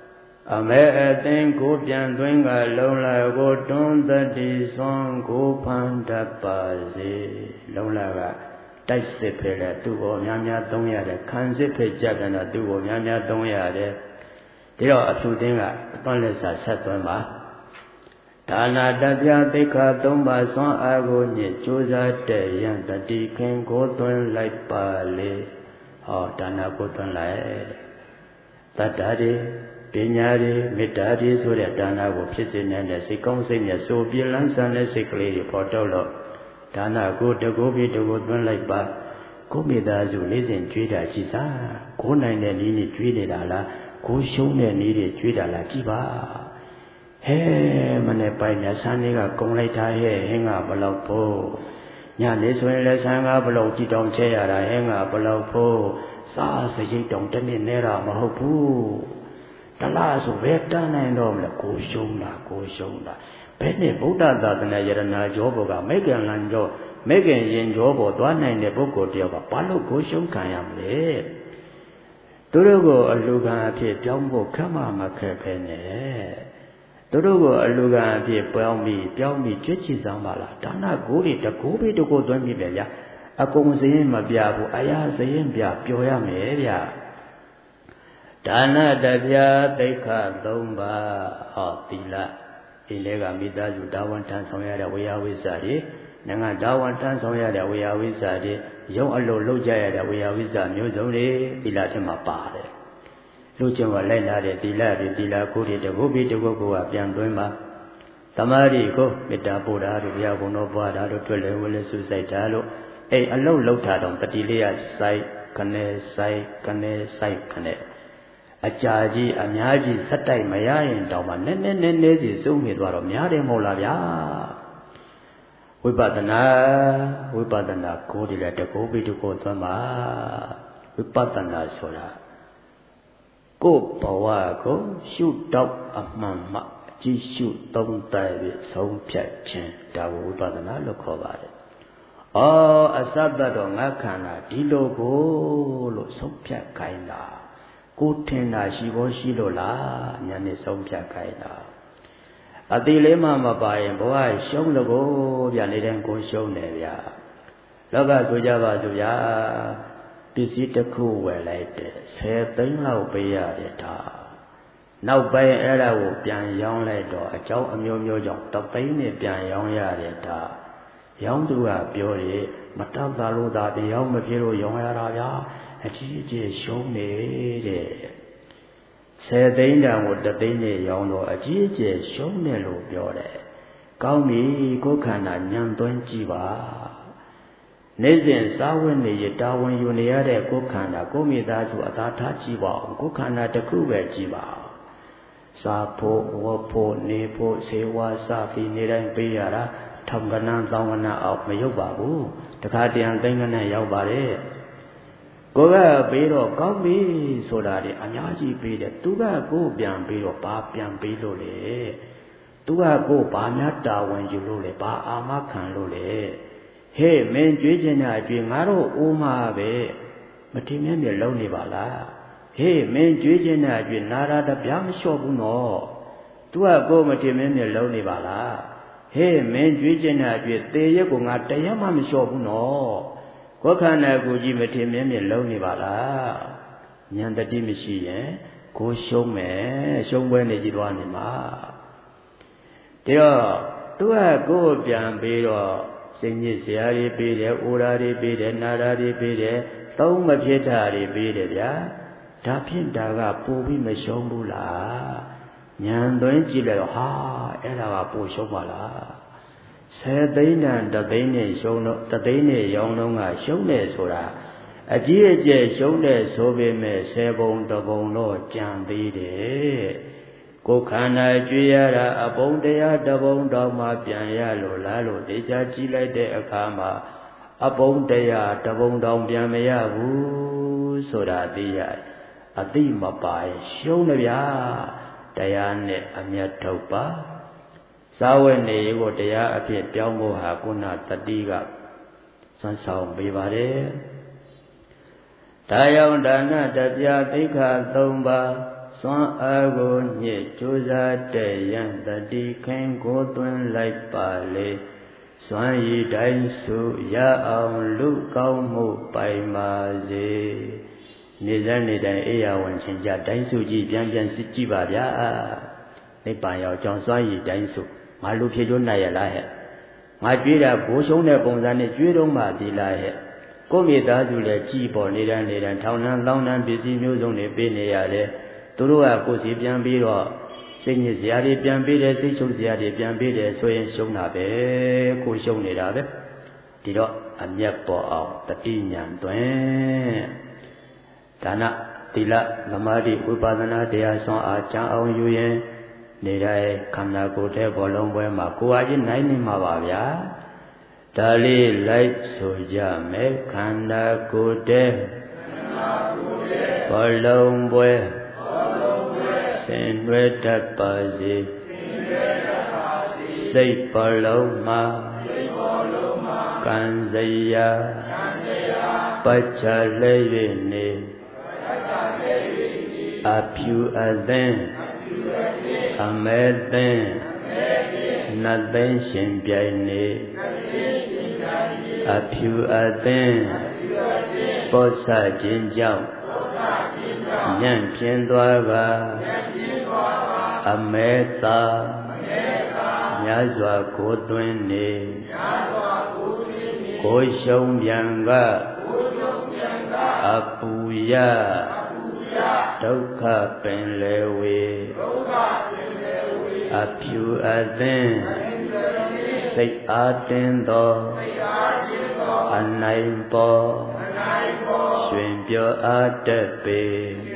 S1: အမဲအသိကိုပြန်သွင်းကလုံလာကိုတွန်းသတိစွန်ကိုဖန်တတ်ပါစေလုံလာကတိုက်စစ်ဖဲလဲသူ့ကိုများများသုံးရတယ်ခံစစ်ဖဲကြတယ်တော့သူ့ကိုများများသုံးရတယ်ဒီတော့အဖြူတင်းကအသွမ်းလက်စာဆက်သွင်းပါဒါနာတပြသိက္ခာသုံးပါးစွမ်းအားကိုညစ်ကြိုးစားတဲ့ယံတတိခင်ကိုသွင်းလိုက်ပါလေဟောဒါနာကိုသွင်းလိုက်တတ္တာတွေပညာတွေမေတ္တာတွေဆိုတဲ့ဒါနာကိုဖြစ်စေနေတဲ့စိတ်ကောင်းစိတ်နဲ့စိုးပြလန်းဆန်းတဲ့စိတ်ကလေးတွေပေါ်တော့လို့ဒါနာကိုတကူပြီးတကူသွင်းလိုက်ပါကိုမိသားစုလေးစဉ်ကြွေးတာကြည်စားကိုနိုင်တဲ့နည်းနဲ့ကြွေးနေတာလားကိုရှုံးတဲ့နည်းတွေကြွေးတာလားကြည်ပါဟဲမနဲ့ပိုင်ညာဆန်းလေးကကုံလိုက်တာဟဲဟင်းကဘလောက်ဖို့ညနေဆိုရင်လည်းဆန်းကဘလောက်ကြည်တောင်ချဲရတာဟင်းကဘလောက်ဖို့စားစရိတ်တောင်တစ်နှစ်နဲ့တော့မဟုတ်ဘူးတလားဆိုဘယ်တန်းနိုင်တော့မလဲကိုရှုံးတာကိုရှုံးတာဘယ်နဲ့ဗုဒ္ဓသာသနာယရနာကျောဘောကမိခင်လန်ကျောမိခင်ရင်ကျောဘောသွားနိုင်တဲ့ပုဂ္ဂိုလ်တယောက်ကဘာလို့ကိုရှုံးခံရမလဲသူတို့ကိုအလူခံအဖြစ်ပြောင်းဖို့ခက်မှမခက်ပဲနဲ့သူတို့ကိုအလူခံအဖြစ်ပြောင်းပြီးပြောင်းပြီးကြွချီဆောင်ပါလားဒါနကိုတွေတကိုးပြီးတကိုးသွင်းပြီးပဲဗျာအကုန်စရင်မပြဘူးအရာစရင်ပြပျော်ရမယ်ဗျာဒါနတပြသိက္ခာသုံးပါးဟောသီလဒီလေကမိသားစုတာဝန်ထမ်းဆောင်ရတဲ့ဝေယဝိဇ္ဇာတွေနိုင်ငံတာဝန်ထမ်းဆောင်ရတဲ့ဝေယဝိဇ္ဇာတွေရုံအလိုလုပ်ကြရတဲ့ဝေယဝိဇ္ဇာမျိုးစုံတွေသီလထဲမှာပါတယ်လူချင်းကလိုက်လာတဲ့သီလတွေသီလကိုတွေတကုပြီးတကုကိုကပြန်သွင်းပါသမာဓိကိုမေတ္တာပို့တာတို့ဘုရားကုံတော်ပွားတာတို့တွေ့လေဝလေစုစိုက်တာလို့အဲ့အလုံးလောက်တာတော့တတိလေးရစိုက်ခနဲ့စိုက်ခနဲ့စိုက်ခနဲ့အကြာကြီးအများကြီးစက်တိုက်မရရင်တောင်မှနည်းနည်းနည်းနည်းစီစုံနေသွားတော့များတယ်မဟုတ်လားဗျာဝိပဿနာဝိပဿနာကိုဒီလည်းတကောပိတကောသွမ်းပါဝိပဿနာဆိုတာကိုယ်ဘဝကိုရှုတော့အမှန်မှကြည့်ရှုသုံးသပ်ပြီးဆုံးဖြတ်ခြင်းဒါကိုဝိပဿနာလို့ခေါ်ပါတယ်။အော်အစတ္တတော့ငါခန္ဓာဒီလိုကိုလို့ဆုံးဖြတ်ခိုင်းတာကိုထင်တာရှိဖို့ရှိလို့လားညာနဲ့ဆုံးဖြတ်ခိုင်းတာအတိလေးမှမပါရင်ဘဝရှုံးလို့ကိုဗျာနေတဲ့ကိုရှုံးတယ်ဗျာလောကဆိုကြပါစို့ဗျာပစ္စည်းတစ်ခုဝယ်လိုက်တယ်ဆယ်သိန်းလောက်ပေးရတယ်ဒါနောက်ပိုင်းအဲ့ဒါကိုပြန်ရောင်းလိုက်တော့အကြောင်းအမျိုးမျိုးကြောင့်တစ်သိန်းနဲ့ပြန်ရောင်းရတယ်ဒါရောင်းသူကပြောတယ်မတတ်တာလို့သာပြန်ရောင်းမဖြစ်လို့ရောင်းရတာဗျာအကြီးအကျယ်ရှုံးနေတဲ့ဆယ်သိန်းတန်ကိုတစ်သိန်းနဲ့ရောင်းတော့အကြီးအကျယ်ရှုံးတယ်လို့ပြောတယ်ကောင်းပြီကိုယ်ခန္ဓာညံသွင်းကြည့်ပါနေ့စဉ်စားဝတ်နေရတာဝန်ယူနေရတဲ့ကိုယ်ခန္ဓာကိုယ်မိသားစုအသာထားကြည့်ပါအောင်ကိုယ်ခန္ဓာတစ်ခုပဲကြည့်ပါစားဖို့ဝတ်ဖို့နေဖို့ဆေးဝါးစသည်နေတိုင်းပေးရတာထောင်ကနန်းသောင်းကနန်းအောင်မရုပ်ပါဘူးတခါတရံသိန်းကနန်းရောက်ပါတယ်ကိုယ်ကပေးတော့ကောင်းပြီဆိုတာဒီအများကြီးပေးတယ်သူကကိုယ်ပြန်ပေးတော့ဘာပြန်ပေးလို့လဲသူကကိုယ်ဘာများတာဝန်ယူလို့လဲဘာအာမခံလို့လဲဟေးမင်းကြွေးချင်တဲ့အကြွေးငါတို့အိုးမှာပဲမထင်မြဲမြဲလုံးနေပါလားဟေးမင်းကြွေးချင်တဲ့အကြွေးနာရာတပြားမလျှော့ဘူးနော်သူကကိုယ်မထင်မြဲမြဲလုံးနေပါလားဟေးမင်းကြွေးချင်တဲ့အကြွေးသေရက်ကိုငါတရားမှမလျှော့ဘူးနော်ကိုယ်ခန္ဓာကိုယ်ကြီးမထင်မြဲမြဲလုံးနေပါလားဉာဏ်တတိမရှိရင်ကိုယ်ရှုံးမယ်ရှုံးပွဲနေကြည့်သွားနေမှာဒါတော့သူကကိုယ်ပြန်ပြီးတော့စိတ်ညစ်စရာတွေပေးတယ်အိုရာတွေပေးတယ်နာရာတွေပေးတယ်သုံးမဖြစ်တာတွေပေးတယ်ဗျာဒါဖြင့်ဒါကပိုပြီးမရှုံးဘူးလားဉာဏ်သွင်းကြည့်လိုက်တော့ဟာအဲ့ဒါကပိုရှုံးပါလားဆယ်သိန်းတန်တသိန်းနဲ့ရှုံးတော့တသိန်းနဲ့ရောင်းတော့ကရှုံးတယ်ဆိုတာအကြီးအကျယ်ရှုံးတယ်ဆိုပေမဲ့ဆယ်ပုံတပုံတော့ကြံသေးတယ်ကိုယ်ခန္ဓာကြွေးရတာအပုံတရားတပုံတော်မှပြန်ရလို့လားလို့တေချာကြည့်လိုက်တဲ့အခါမှာအပုံတရားတပုံတော်ပြန်မရဘူးဆိုတာသိရအသိမပါရင်ရှုံးတယ်ဗျာတရားနဲ့အမျက်ထုတ်ပါစာဝတ်နေကိုတရားအဖြစ်ပြောင်းဖို့ဟာကုဏတတိကစွမ်းဆောင်ပေးပါတယ်ဒါကြောင့်ဒါနတပြသိက္ခာသုံးပါးစွမ်းအားကိုညစ်ကြိုးစားတဲ့ယံတတိခင်ကိုသွင်းလိုက်ပါလေစွမ်းရည်တိုင်းစုရအောင်လူကောင်းမှုပိုင်ပါစေနေစနေတိုင်းအေရဝင်ချင်းကြတိုင်းစုကြည့်ပြန်ပြန်စစ်ကြည့်ပါဗျာနိဗ္ဗာန်ရောက်ကြောင်းစွမ်းရည်တိုင်းစုငါလူဖြစ်ကျိုးနိုင်ရလားဟဲ့ငါကြွေးတာဘိုးရှုံးတဲ့ပုံစံနဲ့ကြွေးတော့မှဒီလားဟဲ့ကိုမိသားစုလည်းကြည်ပေါ်နေတယ်နေတယ်ထောင်နှံလောင်းနှံပစ္စည်းမျိုးစုံတွေပေးနေရတယ်သူတို့ကကိုယ်စီပြန်ပြီးတော့စိတ်ညစ်စရာတွေပြန်ပေးတယ်စိတ်ရှုပ်စရာတွေပြန်ပေးတယ်ဆိုရင်ရှုံးတာပဲကိုရှုံးနေတာပဲဒီတော့အမျက်ပေါ်အောင်တတိညာသွင်းဒါနသီလသမာဓိဝိပဿနာတရားဆွမ်းအားကြံအောင်ယူရင်နေတိုင်းခန္ဓာကိုယ်တဲ့ဘောလုံးပွဲမှာကိုယ်အချင်းနိုင်နေမှာပါဗျာဒါလေးလိုက်ဆိုကြမယ်ခန္ဓာကိုယ်တဲ့ဘောလုံးပွဲဆင်နွယ်တတ်ပါစေစိတ်ဘောလုံးမှာကံစရာပတ်ချလဲ၍နေအဖြူအသင်းအမဲသင်းနတ်သိန်းရှင်ပြိုင်နေအဖြူအသင်းပောဆခြင်းကြောင့်ညံ့ပြင်းသွားပါအမဲသာမြတ်စွာကိုယ်သွင်းနေကိုယ်ရှုံးပြန်ကအပူရဒုက္ခပင်လေဝေအဖြူအသင်းစိတ်အားတင်းသောအနိုင်ပေါ်ရွှင်ပြောအားတက်ပေ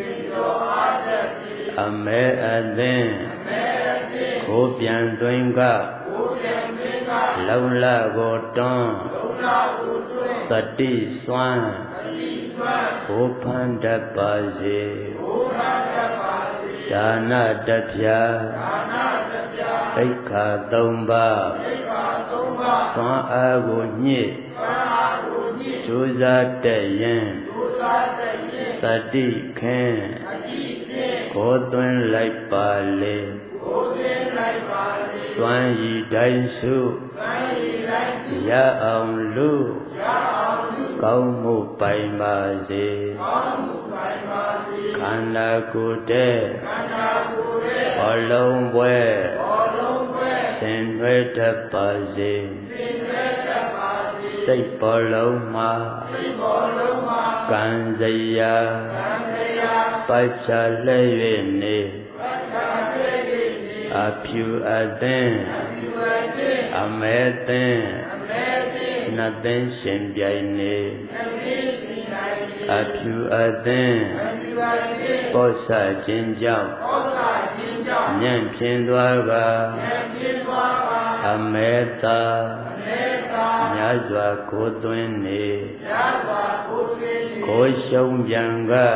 S1: အမဲအသင်းကိုပြန်သွင်းကလုံလကိုတွန်းသတိစွမ်းကိုဖန်တတ်ပါစေဒါနတပြာသိက္ခာသုံးပါးစွမ်းအားကိုညစ်ကြိုးစားတဲ့ရင်သတိခင်ကိုသွင်းလိုက်ပါလေစွမ်းရည်တိုင်းစုရအောင်လူကောင်းမှုပိုင်ပါစေခန္ဓာကိုယ်တဲ့ဘောလုံးပွဲဆင်နွယ်တတ်ပါစေစိတ်ဘောလုံးမှာကံစရာပတ်ချလဲ၍နေအဖြူအသင်းအမဲသင်းနတ်သိန်းရှင်ပြိုင်နေအဖြူအသင်းပောဆခြင်းကြောင့်ညံ့ပြင်းသွားကအမဲသာမြတ်စွာကိုယ်သွင်းနေကိုယ်ရှုံးပြန်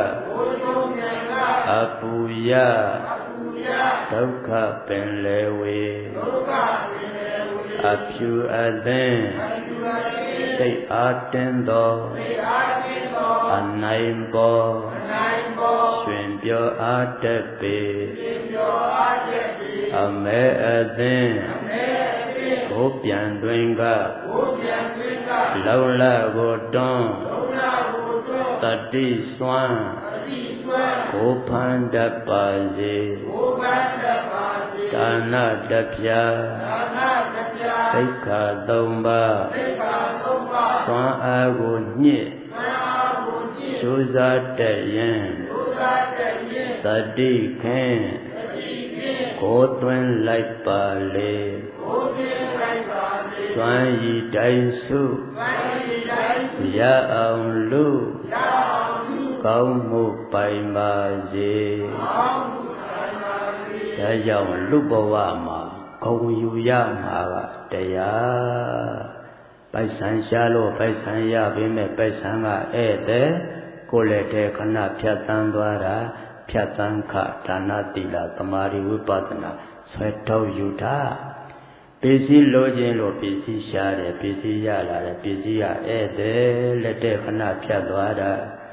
S1: ကအပူရဒုက္ခပင်လေဝေအဖြူအသင်းစိတ်အားတင်းသောအနိုင်ပေါ်ရွှင်ပြောအားတက်ပေအမဲအသင်းကိုပြန်သွင်းကလုံလကိုတွန်းတတိစွမ်းကိုဖန်တတ်ပါစေဒါနတပြာသိက္ခာသုံးပါးစွမ်းအားကိုညစ်ကြိုးစားတဲ့ရင်သတိခင်ကိုသွင်းလိုက်ပါလေစွမ်းရည်တိုင်းစုရအောင်လူကောင်းမှုပိုင်ပါစေဒါကြောင့်လူဘဝမှာဂုံယူရမှာကတရားပိုက်ဆံရှားလို့ပိုက်ဆံရပေမဲ့ပိုက်ဆံကဧည့်သည်ကိုယ်လည်းတဲ့ခဏဖြတ်သန်းသွားတာဖြတ်သန်းခဒါနသီလသမာဓိဝိပဿနာဆွဲထုတ်ယူတာပစ္စည်းလိုခြင်းလို့ပစ္စည်းရှားတယ်ပစ္စည်းရလာတယ်ပစ္စည်းကဧည့်သည်လက်တဲ့ခဏဖြတ်သွားတာ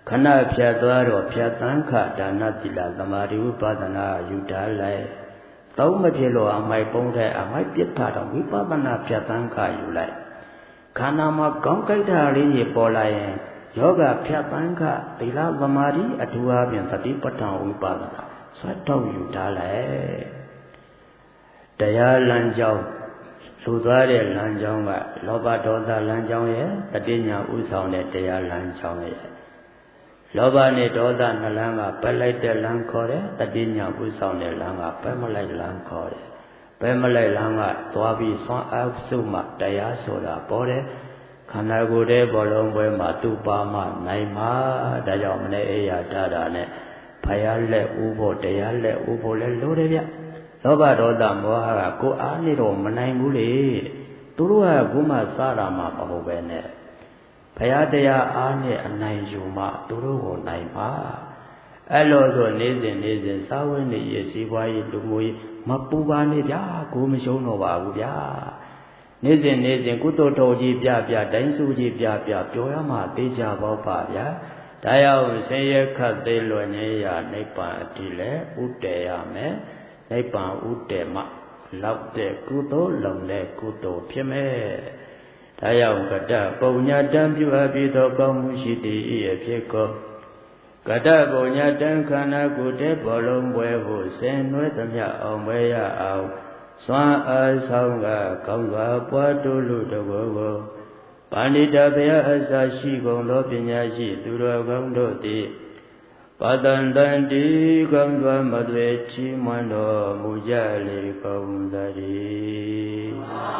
S1: ခဏဖြတ်သွားတော့ဖြတ်သန်းခဒါနသီလသမာဓိဝိပဿနာယူထားလိုက်သုံးမဖြစ်လို့အမိုက်ပုံးတဲ့အမိုက်ပြစ်ထားတော့ဝိပဿနာဖြတ်သန်းခယူလိုက်ခန္ဓာမှာကောင်းကြိုက်တာလေးကြီးပေါ်လာရင်ယောဂဖြတ်သန်းခသီလသမာဓိအထူးအပြင်သတိပဋ္ဌာန်ဝိပဿနာဆွတ်တော့ယူထားလိုက်တရားလမ်းကြောင်းလူသွားတဲ့လမ်းကြောင်းကလောဘဒေါသလမ်းကြောင်းရဲ့တတိညာဥဆောင်တဲ့တရားလမ်းကြောင်းရဲ့လောဘနဲ့ဒေါသနှလန်းကပယ်လိုက်တဲ့လမ်းခေါ်တယ်တတိညာဥဆောင်တဲ့လမ်းကပယ်မလိုက်လမ်းခေါ်တယ်ပယ်မလိုက်လမ်းကသွားပြီးဆွမ်းအားစုမှတရားဆိုတာပေါ်တယ်ခန္ဓာကိုယ်ရဲ့ဘောလုံးပွဲမှာသူ့ပါမနိုင်မှာဒါကြောင့်မနေ့အေးရထားတာနဲ့ဖယားလက်ဥဖို့တရားလက်ဥဖို့လဲလို့တယ်ဗျလောဘဒေါသမောဟကကိုအားနေတော့မနိုင်ဘူးလေသူတို့ကခုမှစတာမှမဟုတ်ပဲနဲ့ဘုရားတရားအားနဲ့အနိုင်ယူမှသူတို့ကိုနိုင်ပါအဲ့လိုဆိုနေစဉ်နေစဉ်စာဝတ်နေရစီပွားရေးလူမှုရေးမပူပါနဲ့ဗျာကိုမရှုံးတော့ပါဘူးဗျာနေစဉ်နေစဉ်ကုသိုလ်တော်ကြီးပြပြတိုင်းစုကြီးပြပြပြောရမှသိကြပေါ့ပါဗျာဒါရောက်ဆင်းရဲခတ်သိလွန်နေရနိဗ္ဗာန်အတိလဲဥတည်ရမယ်နိဗ္ဗာန်ဥတည်မှလောက်တဲ့ကုသိုလ်လုံတဲ့ကုသိုလ်ဖြစ်မဲ့ဒါရောက်ကတပုံညာတံပြုအပ်ပြီးသောကောင်းမှုရှိသည်ဤအဖြစ်ကိုကတပုံညာတံခန္ဓာကိုယ်တဲ့ဘောလုံးပွဲကိုဆင်နွှဲသမျှအောင်ပွဲရအောင်စွမ်းအားဆောင်ကကောင်းစွာပွားတိုးလို့တကောကိုပါဏိတဘုရားအစာရှိကုန်သောပညာရှိသူတော်ကောင်းတို့သည်ပတန်တန်တိကောင်းစွာမသွေချီးမွမ်းတော်မူကြလေကုန်သတည်း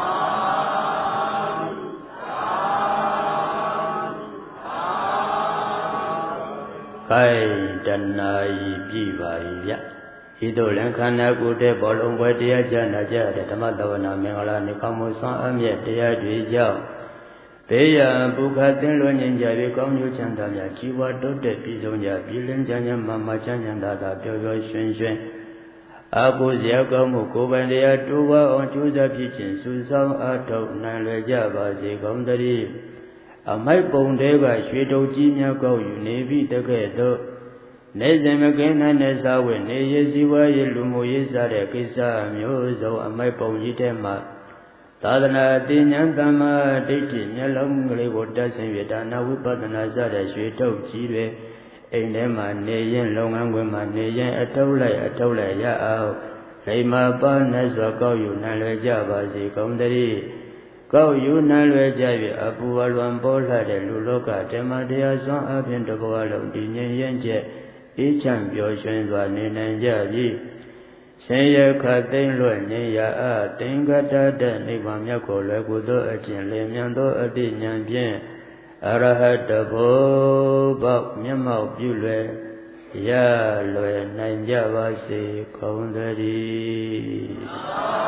S1: ကိုင်တဏှာဤပြပါ၏ဗျဤသို့လင်ခန္ဓာကိုယ်တဲ့ဘောလုံးပွဲတရားကြနာကြတဲ့ဓမ္မသဝနာမင်္ဂလာနေကောင်းမှုဆွမ်းအမြတ်တရားတွေကြောင့်ဘေးရန်ဘုခသင်လွန်ခြင်းကြ၍ကောင်းကျိုးချမ်းသာများជីវတိုးတက်ပြည်စုံကြပြည်လင်းချမ်းချမ်းမမချမ်းချမ်းသာသာပျော်ပျော်ရွှင်ရွှင်အာဟုဇေကောင်းမှုကိုယ်ပိုင်တရားတိုးဝအောင်ကြိုးစားဖြစ်ခြင်းစုဆောင်အားထုတ်နိုင်လွယ်ကြပါစေကုန်သတည်းအမိုက်ပုံတဲကရွှေတုပ်ကြီးများကောက်ယူနေပြီးတကဲ့သို့နေစဉ်မကင်းနိုင်တဲ့စာဝတ်နေရစီဝါရေးလူမှုရေးစားတဲ့ကိစ္စမျိုးစုံအမိုက်ပုံကြီးထဲမှာသာသနာတိဉ္ဉံသမ္မာဒိဋ္ဌိမျက်လုံးကလေးကိုတက်ဆင်၍ဒါနဝိပဿနာစတဲ့ရွှေတုပ်ကြီးတွေအိမ်ထဲမှာနေရင်လုပ်ငန်းခွင်မှာနေရင်အထုပ်လိုက်အထုပ်လိုက်ရအောင်လိမ္မာပါနဲ့စွာကောက်ယူနိုင်လွယ်ကြပါစေကုန်သတည်းကောက်ယူနိုင်လွယ်ကြ၍အပူအလွန်ပေါ်လှတဲ့လူလောကဓမ္မတရားစွမ်းအပြင်တစ်ဘဝလုံးတည်ငြိမ်ရင်ကျက်အေးချမ်းပျော်ရွှင်စွာနေနိုင်ကြပြီဆင်းရဲခတ်သိမ်းလွတ်နေရအသင်္ကတတဲ့နိဗ္ဗာန်မြတ်ကိုလွယ်ကူသောအကျင့်လင်းမြန်သောအသိဉာဏ်ဖြင့်အရဟတဘောပေါက်မျက်မှောက်ပြုလွယ်ရလွယ်နိုင်ကြပါစေကုန်သတည်း